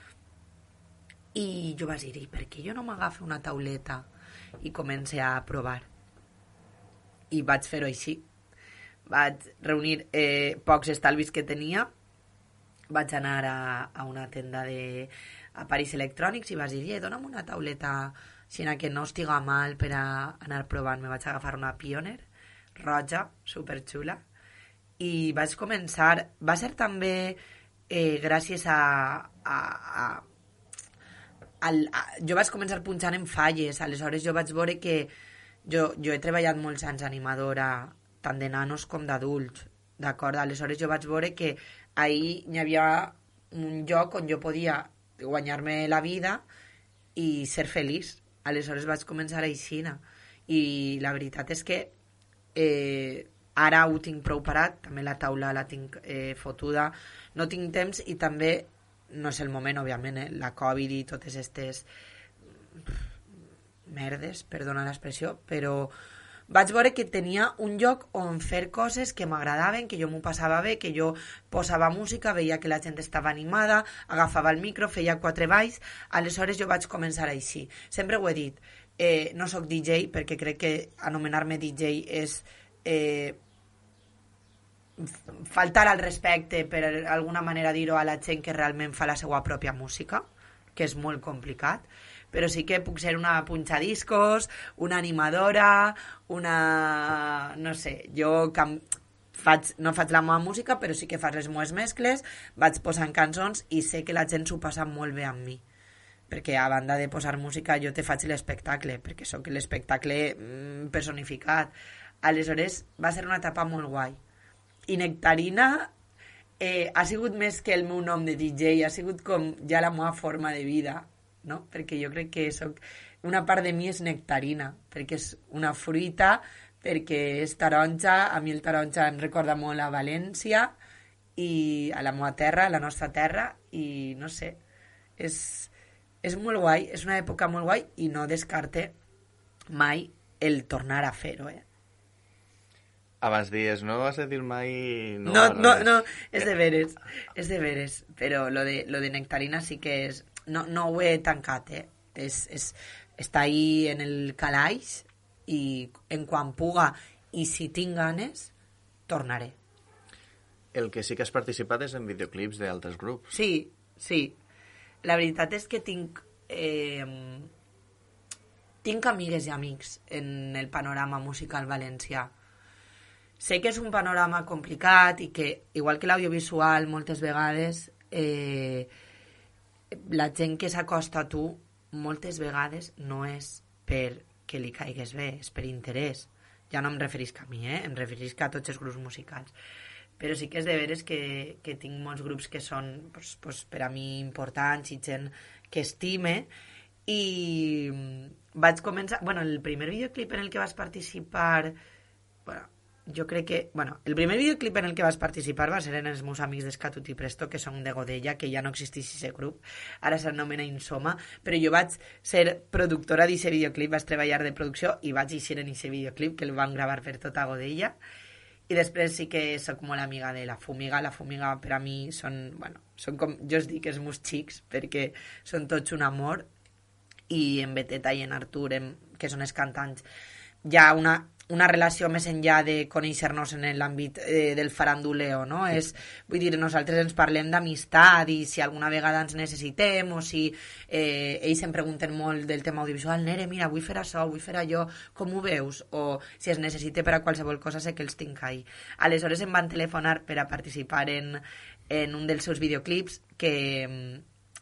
I jo vaig dir, i per què jo no m'agafo una tauleta i comencé a provar? I vaig fer-ho així. Vaig reunir eh, pocs estalvis que tenia, vaig anar a, a una tenda d'aparells electrònics i vaig dir, eh, dona'm una tauleta així que no estiga mal per a anar provant. Me vaig agafar una Pioneer roja, superxula, i vaig començar. Va ser també eh, gràcies a... a, a al, a jo vaig començar punxant en falles, aleshores jo vaig veure que jo, jo he treballat molts anys animadora, tant de nanos com d'adults, d'acord? Aleshores jo vaig veure que ahir hi havia un lloc on jo podia guanyar-me la vida i ser feliç. Aleshores vaig començar aixina. I la veritat és que eh, ara ho tinc prou parat, també la taula la tinc eh, fotuda, no tinc temps i també no és el moment, òbviament, eh? La Covid i totes aquestes merdes, perdona l'expressió, però vaig veure que tenia un lloc on fer coses que m'agradaven, que jo m'ho passava bé, que jo posava música, veia que la gent estava animada, agafava el micro, feia quatre balls, aleshores jo vaig començar així. Sempre ho he dit, eh, no sóc D J perquè crec que anomenar-me D J és eh, faltar al respecte, per alguna manera dir-ho a la gent que realment fa la seva pròpia música, que és molt complicat, però sí que puc ser una punxadiscos, una animadora, una... no sé, jo cam... faig, no faig la meva música, però sí que faig les meves mescles, vaig posant cançons i sé que la gent s'ho passa molt bé amb mi. Perquè a banda de posar música jo te faig l'espectacle, perquè sóc l'espectacle mm, personificat. Aleshores va ser una etapa molt guai. I Nectarina eh, ha sigut més que el meu nom de D J, ha sigut com ja la meva forma de vida, no? Perquè jo crec que soc... una part de mi és nectarina, perquè és una fruita, perquè és taronja, a mi el taronja em recorda molt a València i a la meva terra, a la nostra terra, i no sé, és, és molt guai, és una època molt guai i no descarte mai el tornar a fer-ho, eh? Abans dies, no has de dir mai... No, no, no, no, és de veres, és de veres, però lo de, lo de nectarina sí que és... No, no ho he tancat, eh? És, és, està ahí en el calaix i en quan puga i si tinc ganes, tornaré. El que sí que has participat és en videoclips d'altres grups. Sí, sí. La veritat és que tinc... Eh, tinc amigues i amics en el panorama musical valencià. Sé que és un panorama complicat i que, igual que l'audiovisual, moltes vegades eh, la gent que s'acosta a tu moltes vegades no és perquè li caigues bé, és per interès. Ja no em referisc a mi, eh? Em referisc a tots els grups musicals. Però sí que és de veres que, que tinc molts grups que són pues, pues, per a mi importants i gent que estime, i vaig començar... Bueno, el primer videoclip en el que vas participar... Bueno, jo crec que... Bueno, el primer videoclip en el que vas participar va ser en els meus amics d'Escatut i Presto, que són de Godella, que ja no existeix aquest grup, ara s'anomena Insoma, però jo vaig ser productora d'aquest videoclip, vaig treballar de producció i vaig eixir en aquest videoclip, que el van gravar per tota Godella, i després sí que soc molt amiga de La Fumiga. La Fumiga per a mi són... Bueno, són com... Jo us dic els meus xics, perquè són tots un amor, i en Beteta i en Artur, en, que són els cantants, hi ha una... una relació més enllà de conèixer-nos en l'àmbit eh, del faranduleo, no? És, vull dir, nosaltres ens parlem d'amistat i si alguna vegada ens necessitem o si eh, ells em pregunten molt del tema audiovisual, Nere, mira, vull fer això, vull fer allò, com ho veus? O si es necessita per a qualsevol cosa, sé que els tinc ahí. Aleshores em van telefonar per a participar en, en un dels seus videoclips que,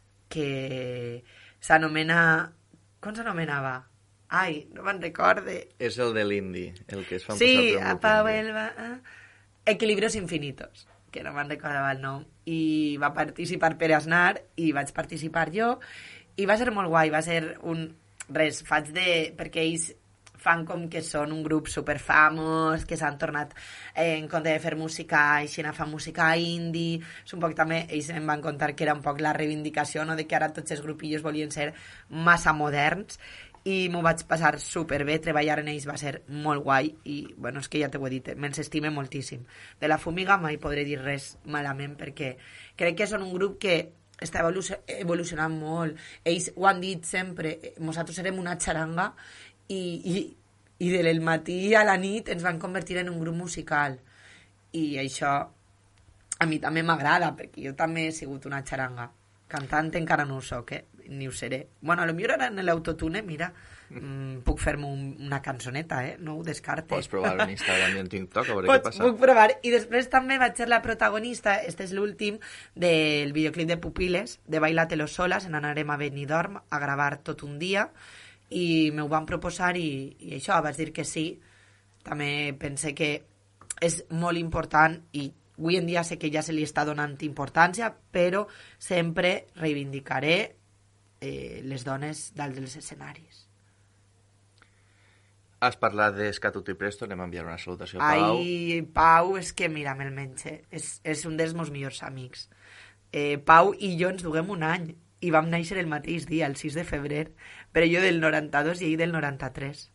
que s'anomena... Com s'anomenava? Ai, no me'n recorde. És el de l'indi, el que es fan sí, passar a Pau Elba... Eh? Equilibrios infinitos, que no me'n recordava el nom. I va participar Pere Aznar i vaig participar jo. I va ser molt guai, va ser un... Res, faig de... Perquè ells fan com que són un grup superfamos, que s'han tornat eh, en compte de fer música, així a fer música indie. És un poc també, ells em van contar que era un poc la reivindicació, no?, de que ara tots els grupillos volien ser massa moderns, i m'ho vaig passar superbé, treballar en ells va ser molt guai i, bueno, és que ja t'ho he dit, me'ls estime moltíssim. De La Fumiga mai podré dir res malament perquè crec que són un grup que està evolucionant molt. Ells ho han dit sempre, nosaltres serem una xaranga i, i, i del matí a la nit ens van convertir en un grup musical i això a mi també m'agrada perquè jo també he sigut una xaranga. Cantant encara no ho soc, eh? Ni ho seré. Bueno, a lo millor ara en l'autotune, mira, mm, puc fer-me un, una cançoneta, eh? No ho descarte. Pots provar en Instagram i en TikTok, a veure Pots, què passa. Puc provar. I després també vaig ser la protagonista, este és l'últim, del videoclip de Pupiles, de Bailatelo solas, en anarem a Benidorm a gravar tot un dia, i m'ho van proposar i, i això, vaig dir que sí. També pensé que és molt important i avui en dia sé que ja se li està donant importància, però sempre reivindicaré eh, les dones dalt dels escenaris. Has parlat d'Escatut i Presto, anem a enviar una salutació a Pau. Ai, Pau, és que mira, me'l menja. És, és un dels meus millors amics. Eh, Pau i jo ens duguem un any i vam néixer el mateix dia, el sis de febrer, però jo del noranta-dos i ell del noranta-tres.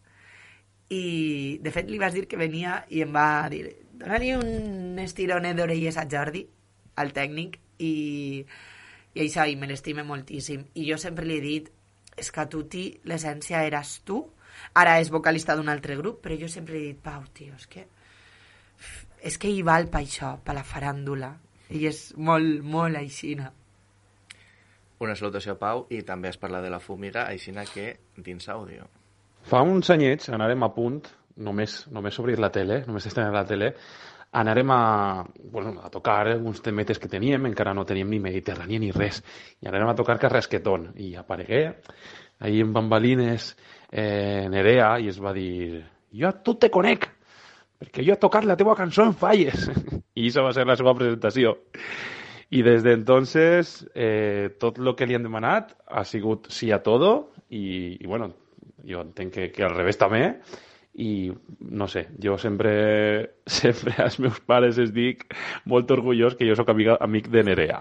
I, de fet, li vas dir que venia i em va dir dona-li un estirone d'orelles a Jordi, al tècnic, i, i això, i me l'estime moltíssim. I jo sempre li he dit, és que a Tuti l'essència eres tu, ara és vocalista d'un altre grup, però jo sempre li he dit, Pau, tio, és que és que hi val per això, per la faràndula. I és molt, molt aixina. Una salutació a Pau i també es parla de la fúmiga, aixina que dins àudio. Fa uns anyets anàrem a punt, només, només obrir la tele, només estrenar la tele, anàrem a, bueno, a tocar uns temetes que teníem, encara no teníem ni Mediterrània ni res, i anàrem a tocar Carrasquetón, i aparegué, ahí en bambalines, eh, Nerea, i es va dir, jo a tu te conec, perquè jo he tocat la teva cançó en falles. I això va ser la seva presentació. I des d'entonces, eh, tot el que li han demanat ha sigut sí a todo, i, i bueno, jo entenc que, que al revés també, i no sé, jo sempre, sempre als meus pares es dic molt orgullós que jo sóc amiga, amic de Nerea.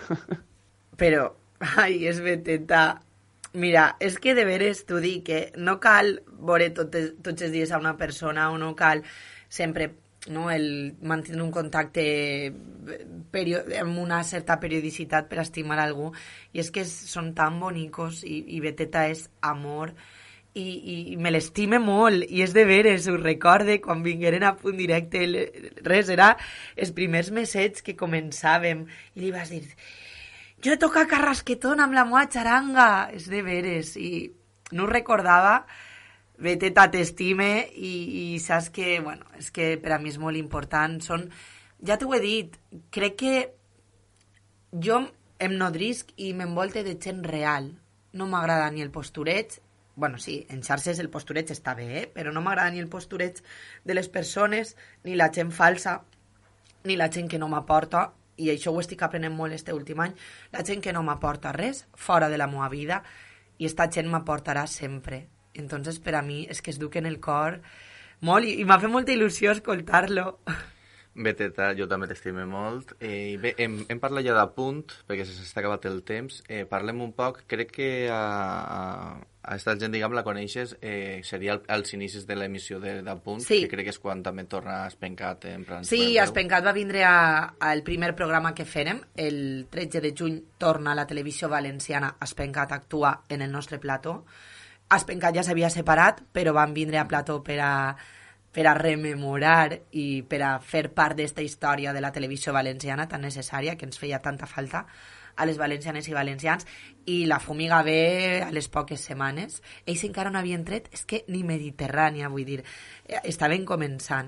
Però, ai, és beteta. Mira, és que de veres t'ho dic, que no cal veure tot, tots els dies a una persona o no cal sempre, no, el mantenir un contacte perio- amb una certa periodicitat per estimar algú, i és que són tan bonicos i, i Beteta és amor i, i, i me l'estime molt i és de veres, ho recorde quan vingueren a Punt Directe, res, era els primers mesets que començàvem i li vas dir, jo he tocat Carrasquetón amb la meva xaranga, és de veres, i no ho recordava. Beteta t'estime i, i saps que, bueno, és que per a mi és molt important. Són, ja t'ho he dit, crec que jo em nodrisc i m'envolte de gent real. No m'agrada ni el postureig, bueno, sí, en xarxes el postureig està bé, eh? Però no m'agrada ni el postureig de les persones, ni la gent falsa, ni la gent que no m'aporta, i això ho estic aprenent molt este últim any, la gent que no m'aporta res fora de la meva vida, i esta gent m'aportarà sempre. Entonces, per a mi, és que es duc en el cor molt, i, i m'ha fet molta il·lusió escoltar-lo. Beteta, jo també t'estime molt. Eh, bé, hem, hem parlat ja de Punt, perquè s'està acabat el temps. Eh, parlem un poc, crec que a, a, a esta gent, diguem, la coneixes, eh, seria al, als inicis de l'emissió de, de Punt, sí. Que crec que és quan també torna Espencat. En plan, sí, Espencat va vindre al primer programa que fèrem, el tretze de juny torna a la televisió valenciana, Espencat actua en el nostre plató. Espencat ja s'havia separat, però van vindre a plató per a, per a rememorar i per a fer part d'esta història de la televisió valenciana tan necessària, que ens feia tanta falta a les valencianes i valencians, i la Fúmiga ve a les poques setmanes. Ells encara no havien tret, és que ni Mediterrània, vull dir, estaven començant.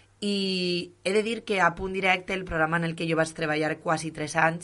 I he de dir que a Punt Directe, el programa en el que jo vaig treballar quasi tres anys,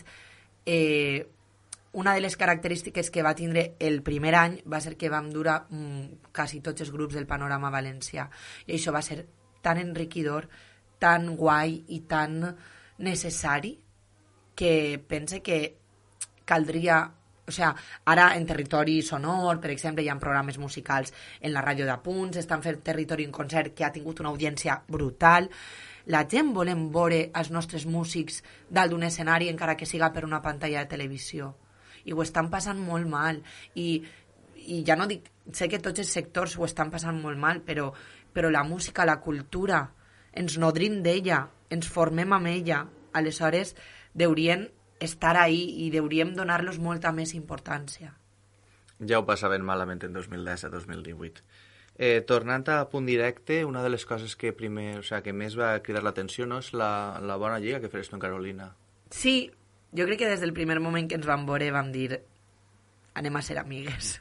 eh, una de les característiques que va tindre el primer any va ser que vam durar mm, quasi tots els grups del panorama valencià. I això va ser tan enriquidor, tan guai i tan necessari que pense que caldria... O sigui, ara en Territori Sonor, per exemple, hi ha programes musicals en la ràdio de Punts, estan fent Territori en concert, que ha tingut una audiència brutal. La gent volem veure els nostres músics dalt d'un escenari, encara que siga per una pantalla de televisió. I ho estan passant molt mal, i, i ja no dic, sé que tots els sectors ho estan passant molt mal, però, però la música, la cultura, ens nodrim d'ella, ens formem amb ella, aleshores deurien estar ahí i deuríem donar-los molta més importància. Ja ho passaven malament en dos mil disset dos mil divuit. Eh, tornant a Punt Directe, una de les coses que primer, o sea, que més va cridar l'atenció, no, és la, la bona lliga que fes tu en Carolina. Sí, jo crec que des del primer moment que ens vam veure vam dir anem a ser amigues.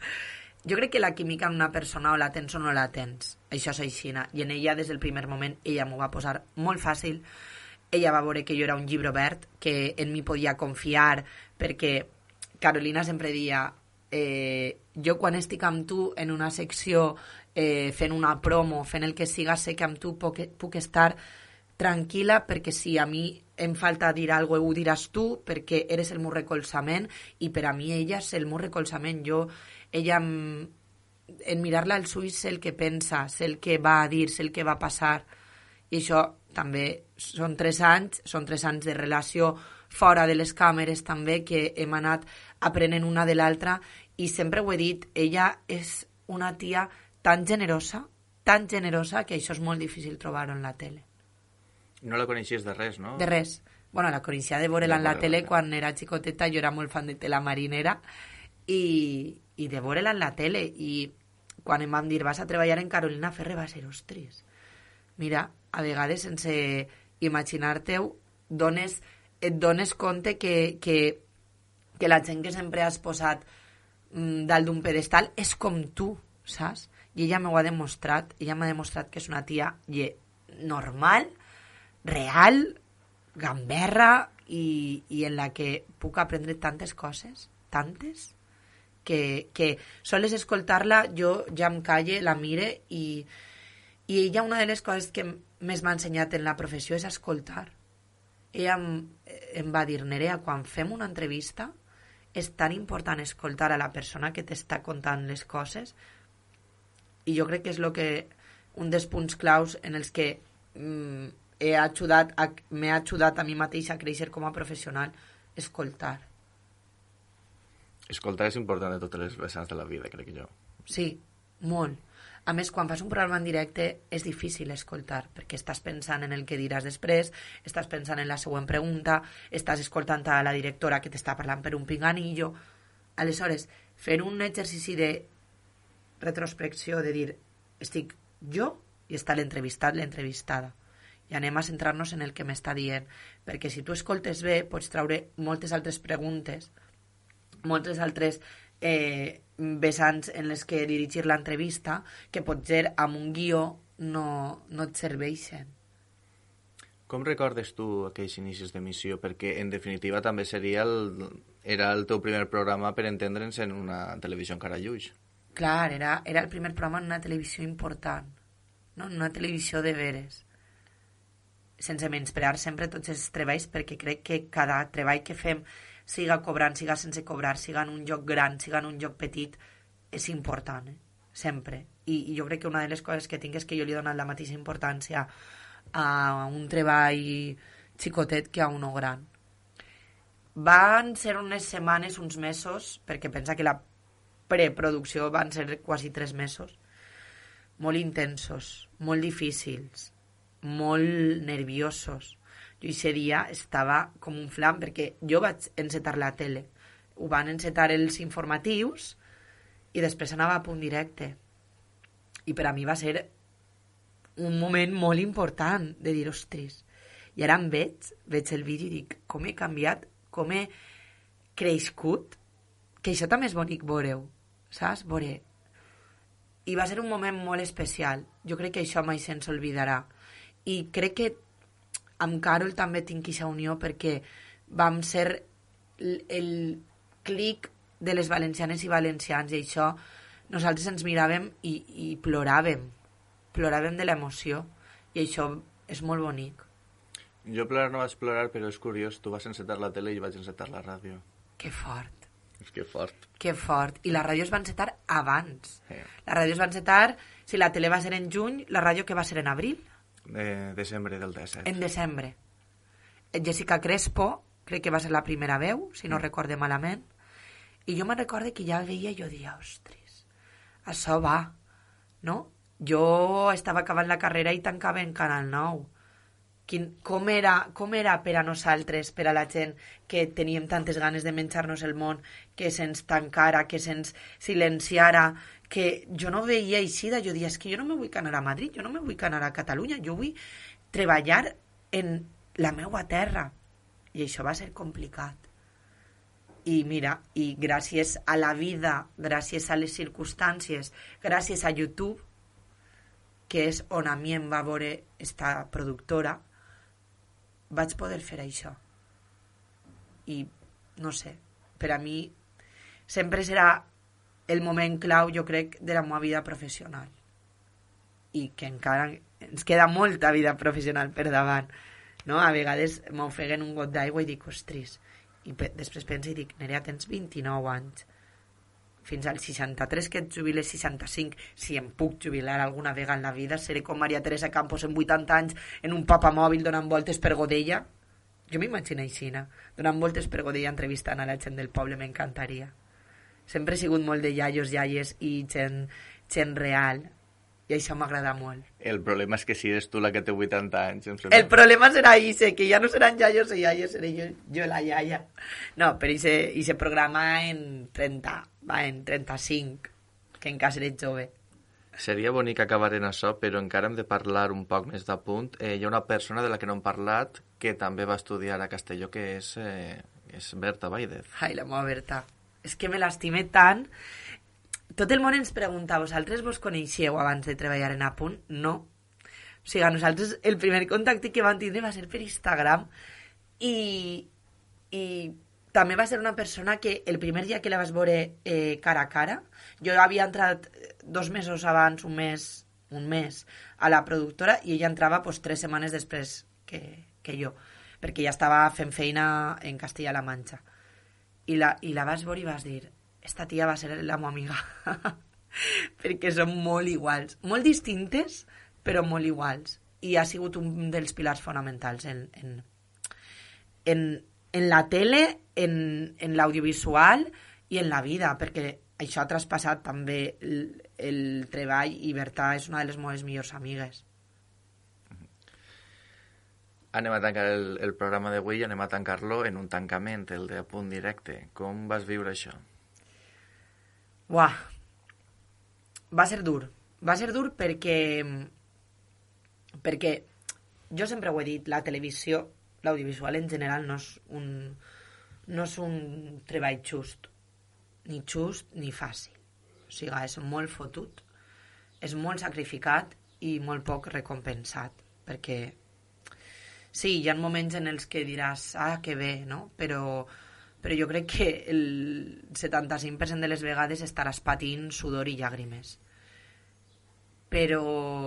Jo crec que la química en una persona o la tens o no la tens. Això és aixina. I en ella, des del primer moment, ella m'ho va posar molt fàcil. Ella va veure que jo era un llibre obert, que en mi podia confiar, perquè Carolina sempre dia eh, jo quan estic amb tu en una secció eh, fent una promo, fent el que siga, sé que amb tu puc, puc estar tranquil·la, perquè si a mi em falta dir alguna cosa, ho diràs tu, perquè eres el meu recolzament, i per a mi ella és el meu recolzament. Jo, ella, en mirar-la als ulls, sé el que pensa, sé el que va a dir, sé el que va passar, i això també són tres anys, són tres anys de relació fora de les càmeres també, que hem anat aprenent una de l'altra, i sempre ho he dit, ella és una tia tan generosa, tan generosa, que això és molt difícil trobar-ho en la tele. No la coneixies de res, no? De res. Bueno, la coneixia de veure-la en la tele quan era xicoteta, jo era molt fan de Tela Marinera, i, i de veure-la en la tele, i quan em vam dir vas a treballar en Carolina Ferrer va ser, ostres, mira, a vegades sense imaginar-te-ho dones, et dones compte que, que, que la gent que sempre has posat mm, dalt d'un pedestal és com tu, saps? I ella m'ho ha demostrat, ella m'ha demostrat que és una tia normal, real, gamberra, i, i en la que puc aprendre tantes coses, tantes, que, que sols escoltar-la jo ja em calle, la mire, i, i ella, una de les coses que més m'ha ensenyat en la professió és escoltar. Ella em, em va dir, Nerea, quan fem una entrevista és tan important escoltar a la persona que t'està contant les coses, i jo crec que és lo que, un dels punts claus en els que mm, he ajudat a, m'he ajudat a mi mateixa a créixer com a professional, escoltar. Escoltar és important de totes les vessants de la vida, crec jo. Sí, molt. A més, quan fas un programa en directe és difícil escoltar, perquè estàs pensant en el que diràs després, estàs pensant en la següent pregunta, estàs escoltant a la directora que t'està parlant per un pinganillo. Aleshores, fer un exercici de retrospecció, de dir, estic jo i està l'entrevistat, l'entrevistada. I anem a centrar-nos en el que m'està dient, perquè si tu escoltes bé pots traure moltes altres preguntes, moltes altres eh, vessants en les que dirigir l'entrevista que potser amb un guió no, no et serveixen. Com recordes tu aquells inicis d'emissió? Perquè, en definitiva, també seria el, era el teu primer programa per entendre'ns en una televisió encara lluix. Clar, era, era el primer programa en una televisió important, no? En una televisió de veres. Sense menysprear sempre tots els treballs, perquè crec que cada treball que fem, siga cobrant, siga sense cobrar, siga en un lloc gran, siga en un lloc petit, és important, eh? Sempre. I, I jo crec que una de les coses que tinc és que jo li he donat la mateixa importància a un treball xicotet que a uno gran. Van ser unes setmanes, uns mesos, perquè pensa que la preproducció van ser quasi tres mesos, molt intensos, molt difícils, molt nerviosos. Jo ese dia estava com un flam, perquè jo vaig encetar la tele. Ho van encetar els informatius i després anava a punt directe. I per a mi va ser un moment molt important de dir, ostres, i ara em veig, veig el vídeo i dic, com he canviat, com he crescut, que això també és bonic veure-ho, saps? Veure. I va ser un moment molt especial. Jo crec que això mai se'ns oblidarà. I crec que amb Carol també tinc aquesta unió perquè vam ser el, el clic de les valencianes i valencians, i això nosaltres ens miràvem i, i ploràvem, ploràvem de l'emoció, i això és molt bonic. Jo plorar no vaig plorar, però és curiós, tu vas encetar la tele i jo vaig encetar la ràdio. Que fort. És que fort. Que fort. I la ràdio es va encetar abans. Sí. La ràdio es va encetar, si la tele va ser en juny, la ràdio que va ser en abril? De desembre del disset. En desembre. Jessica Crespo, crec que va ser la primera veu, si no mm. recorde malament, i jo me'n recorde que ja veia, jo dia, ostres, això va, no? Jo estava acabant la carrera i tancava en Canal nou. Quin, com, era, com era per a nosaltres, per a la gent que teníem tantes ganes de menjar-nos el món, que se'ns tancara, que se'ns silenciara, que jo no veia eixida, jo dia, és que jo no me vull anar a Madrid, jo no me vull anar a Catalunya, jo vull treballar en la meua terra. I això va ser complicat. I mira, i gràcies a la vida, gràcies a les circumstàncies, gràcies a YouTube, que és on a mi em va veure esta productora, vaig poder fer això. I no sé, per a mi sempre serà el moment clau, jo crec, de la meva vida professional, i que encara ens queda molta vida professional per davant, no? A vegades m'ofeguen un got d'aigua i dic, ostres, i pe- després penso i dic, Nerea, tens vint-i-nou anys, fins als seixanta-tres que et jubiles, seixanta-cinc, si em puc jubilar alguna vegada en la vida, seré com Maria Teresa Campos en vuitanta anys en un papamòbil donant voltes per Godella. Jo m'imagino aixina, donant voltes per Godella entrevistant a la gent del poble, m'encantaria. Sempre he sigut molt de iaios, iaies i gent, gent real, i això m'agrada molt. El problema és que si eres tu la que té vuitanta anys... Em sembla... El problema serà ese, que ja no seran iaios i iaies, seré jo, jo la iaia. No, però ese programa en trenta, va, en trenta-cinc, que encara seré jove. Seria bonic acabar en això, però encara hem de parlar un poc més d'apunt. Eh, hi ha una persona de la que no hem parlat que també va estudiar a Castelló, que és, eh, és Berta Baidez. Ai, la meva Berta. És que me l'estime tant. Tot el món ens pregunta, vosaltres vos coneixeu abans de treballar en Apunt? No. O sigui, a nosaltres el primer contacte que vam tindre va ser per Instagram i, i també va ser una persona que el primer dia que la vas veure eh, cara a cara, jo havia entrat dos mesos abans, un mes, un mes a la productora i ella entrava pues, tres setmanes després que, que jo, perquè ja estava fent feina en Castilla-La Manxa. I la, i la vas veure i vas dir, esta tia va ser la meva amiga. Perquè són molt iguals. Molt distintes, però molt iguals. I ha sigut un dels pilars fonamentals en, en, en, en la tele, en, en l'audiovisual i en la vida, perquè això ha traspassat també el, el treball i Berta és una de les meves millors amigues. Anem a tancar el, el programa d'avui i anem a tancar-lo en un tancament, el de Punt Directe. Com vas viure això? Uah, va ser dur. Va ser dur perquè, perquè jo sempre ho he dit, la televisió, l'audiovisual en general no és un, no és un treball just, ni just ni fàcil. O sigui, és molt fotut, és molt sacrificat i molt poc recompensat, perquè sí, hi ha moments en els que diràs, ah, que bé, no? Però, però jo crec que el setanta-cinc per cent de les vegades estaràs patint sudor i llàgrimes. Però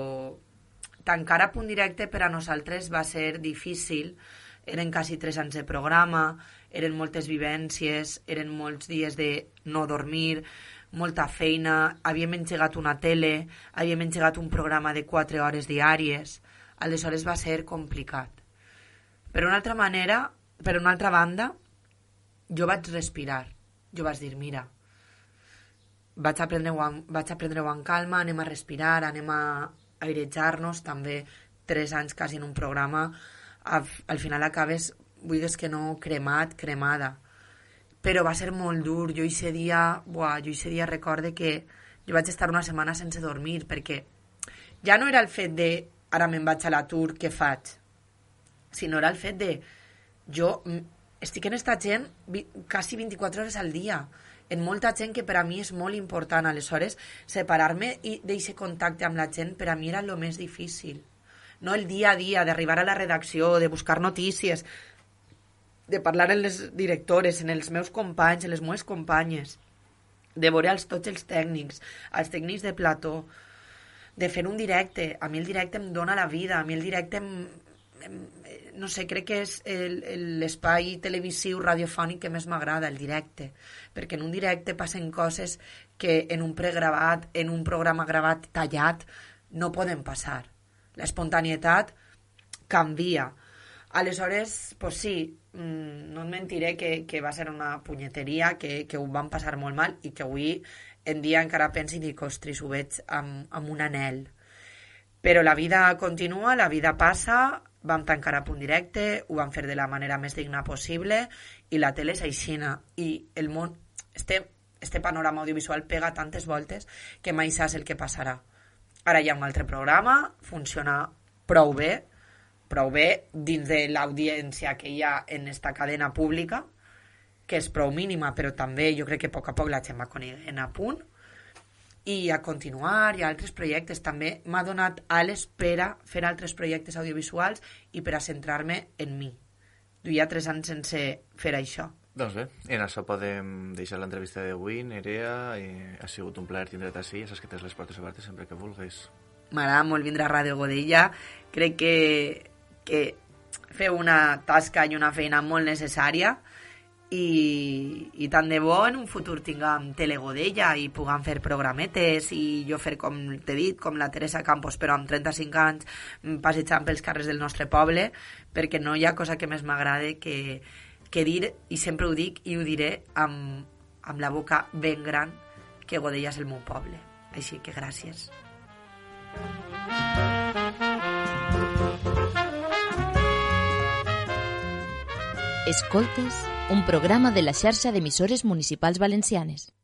tancar a Punt Directe per a nosaltres va ser difícil. Eren quasi tres anys de programa, eren moltes vivències, eren molts dies de no dormir, molta feina, havíem engegat una tele, havíem engegat un programa de quatre hores diàries, aleshores va ser complicat. Per una altra manera, per una altra banda, jo vaig respirar, jo vaig dir, mira, vaig aprendre-ho en, vaig aprendre-ho en calma, anem a respirar, anem a airejar-nos, també tres anys quasi en un programa, al, al final acabes, vull dir que no, cremat, cremada. Però va ser molt dur, jo ese dia, buah, jo ese dia recorde que jo vaig estar una setmana sense dormir, perquè ja no era el fet de, ara me'n vaig a l'atur, què faig? Sinó era el fet de, jo estic en esta gent quasi vint-i-quatre hores al dia, en molta gent que per a mi és molt important, aleshores separar-me d'aquest contacte amb la gent per a mi era el més difícil. No el dia a dia, d'arribar a la redacció, de buscar notícies, de parlar amb les directores, amb els meus companys, amb les meves companyes, de veure els, tots els tècnics, els tècnics de plató, de fer un directe. A mi el directe em dona la vida, a mi el directe em, em, no sé, crec que és el, l'espai televisiu radiofònic que més m'agrada, el directe, perquè en un directe passen coses que en un pregravat, en un programa gravat tallat, no poden passar. L'espontanietat canvia. Aleshores, pues sí, no et mentiré que, que va ser una punyeteria, que, que ho vam passar molt mal i que avui en dia encara penso i dic, ostres, ho veig amb, amb un anel. Però la vida continua, la vida passa, vam tancar a Punt Directe, ho vam fer de la manera més digna possible i la tele és aixina. I el món, este, este panorama audiovisual pega tantes voltes que mai saps el que passarà. Ara hi ha un altre programa, funciona prou bé, prou bé dins de l'audiència que hi ha en esta cadena pública, que és prou mínima, però també jo crec que a poc a poc la gent va coneguent a Punt, i a continuar, hi ha altres projectes. També m'ha donat ales per a fer altres projectes audiovisuals i per a centrar-me en mi. Duia tres anys sense fer això. Doncs bé, en això podem deixar l'entrevista d'avui. Nerea, eh, ha sigut un plaer tindre't així, ja saps que tens les portes obertes sempre que vulguis. M'agrada molt vindre a Ràdio Godella, crec que, que feu una tasca i una feina molt necessària i, i tant de bo en un futur tinguem Telegodella i puguem fer programetes i jo fer, com t'he dit, com la Teresa Campos, però amb trenta-cinc anys passejant pels carrers del nostre poble, perquè no hi ha cosa que més m'agrada que, que dir, i sempre ho dic i ho diré amb, amb la boca ben gran, que Godella és el meu poble. Així que gràcies. Escoltes, un programa de la xarxa d'emissores municipals valencianes.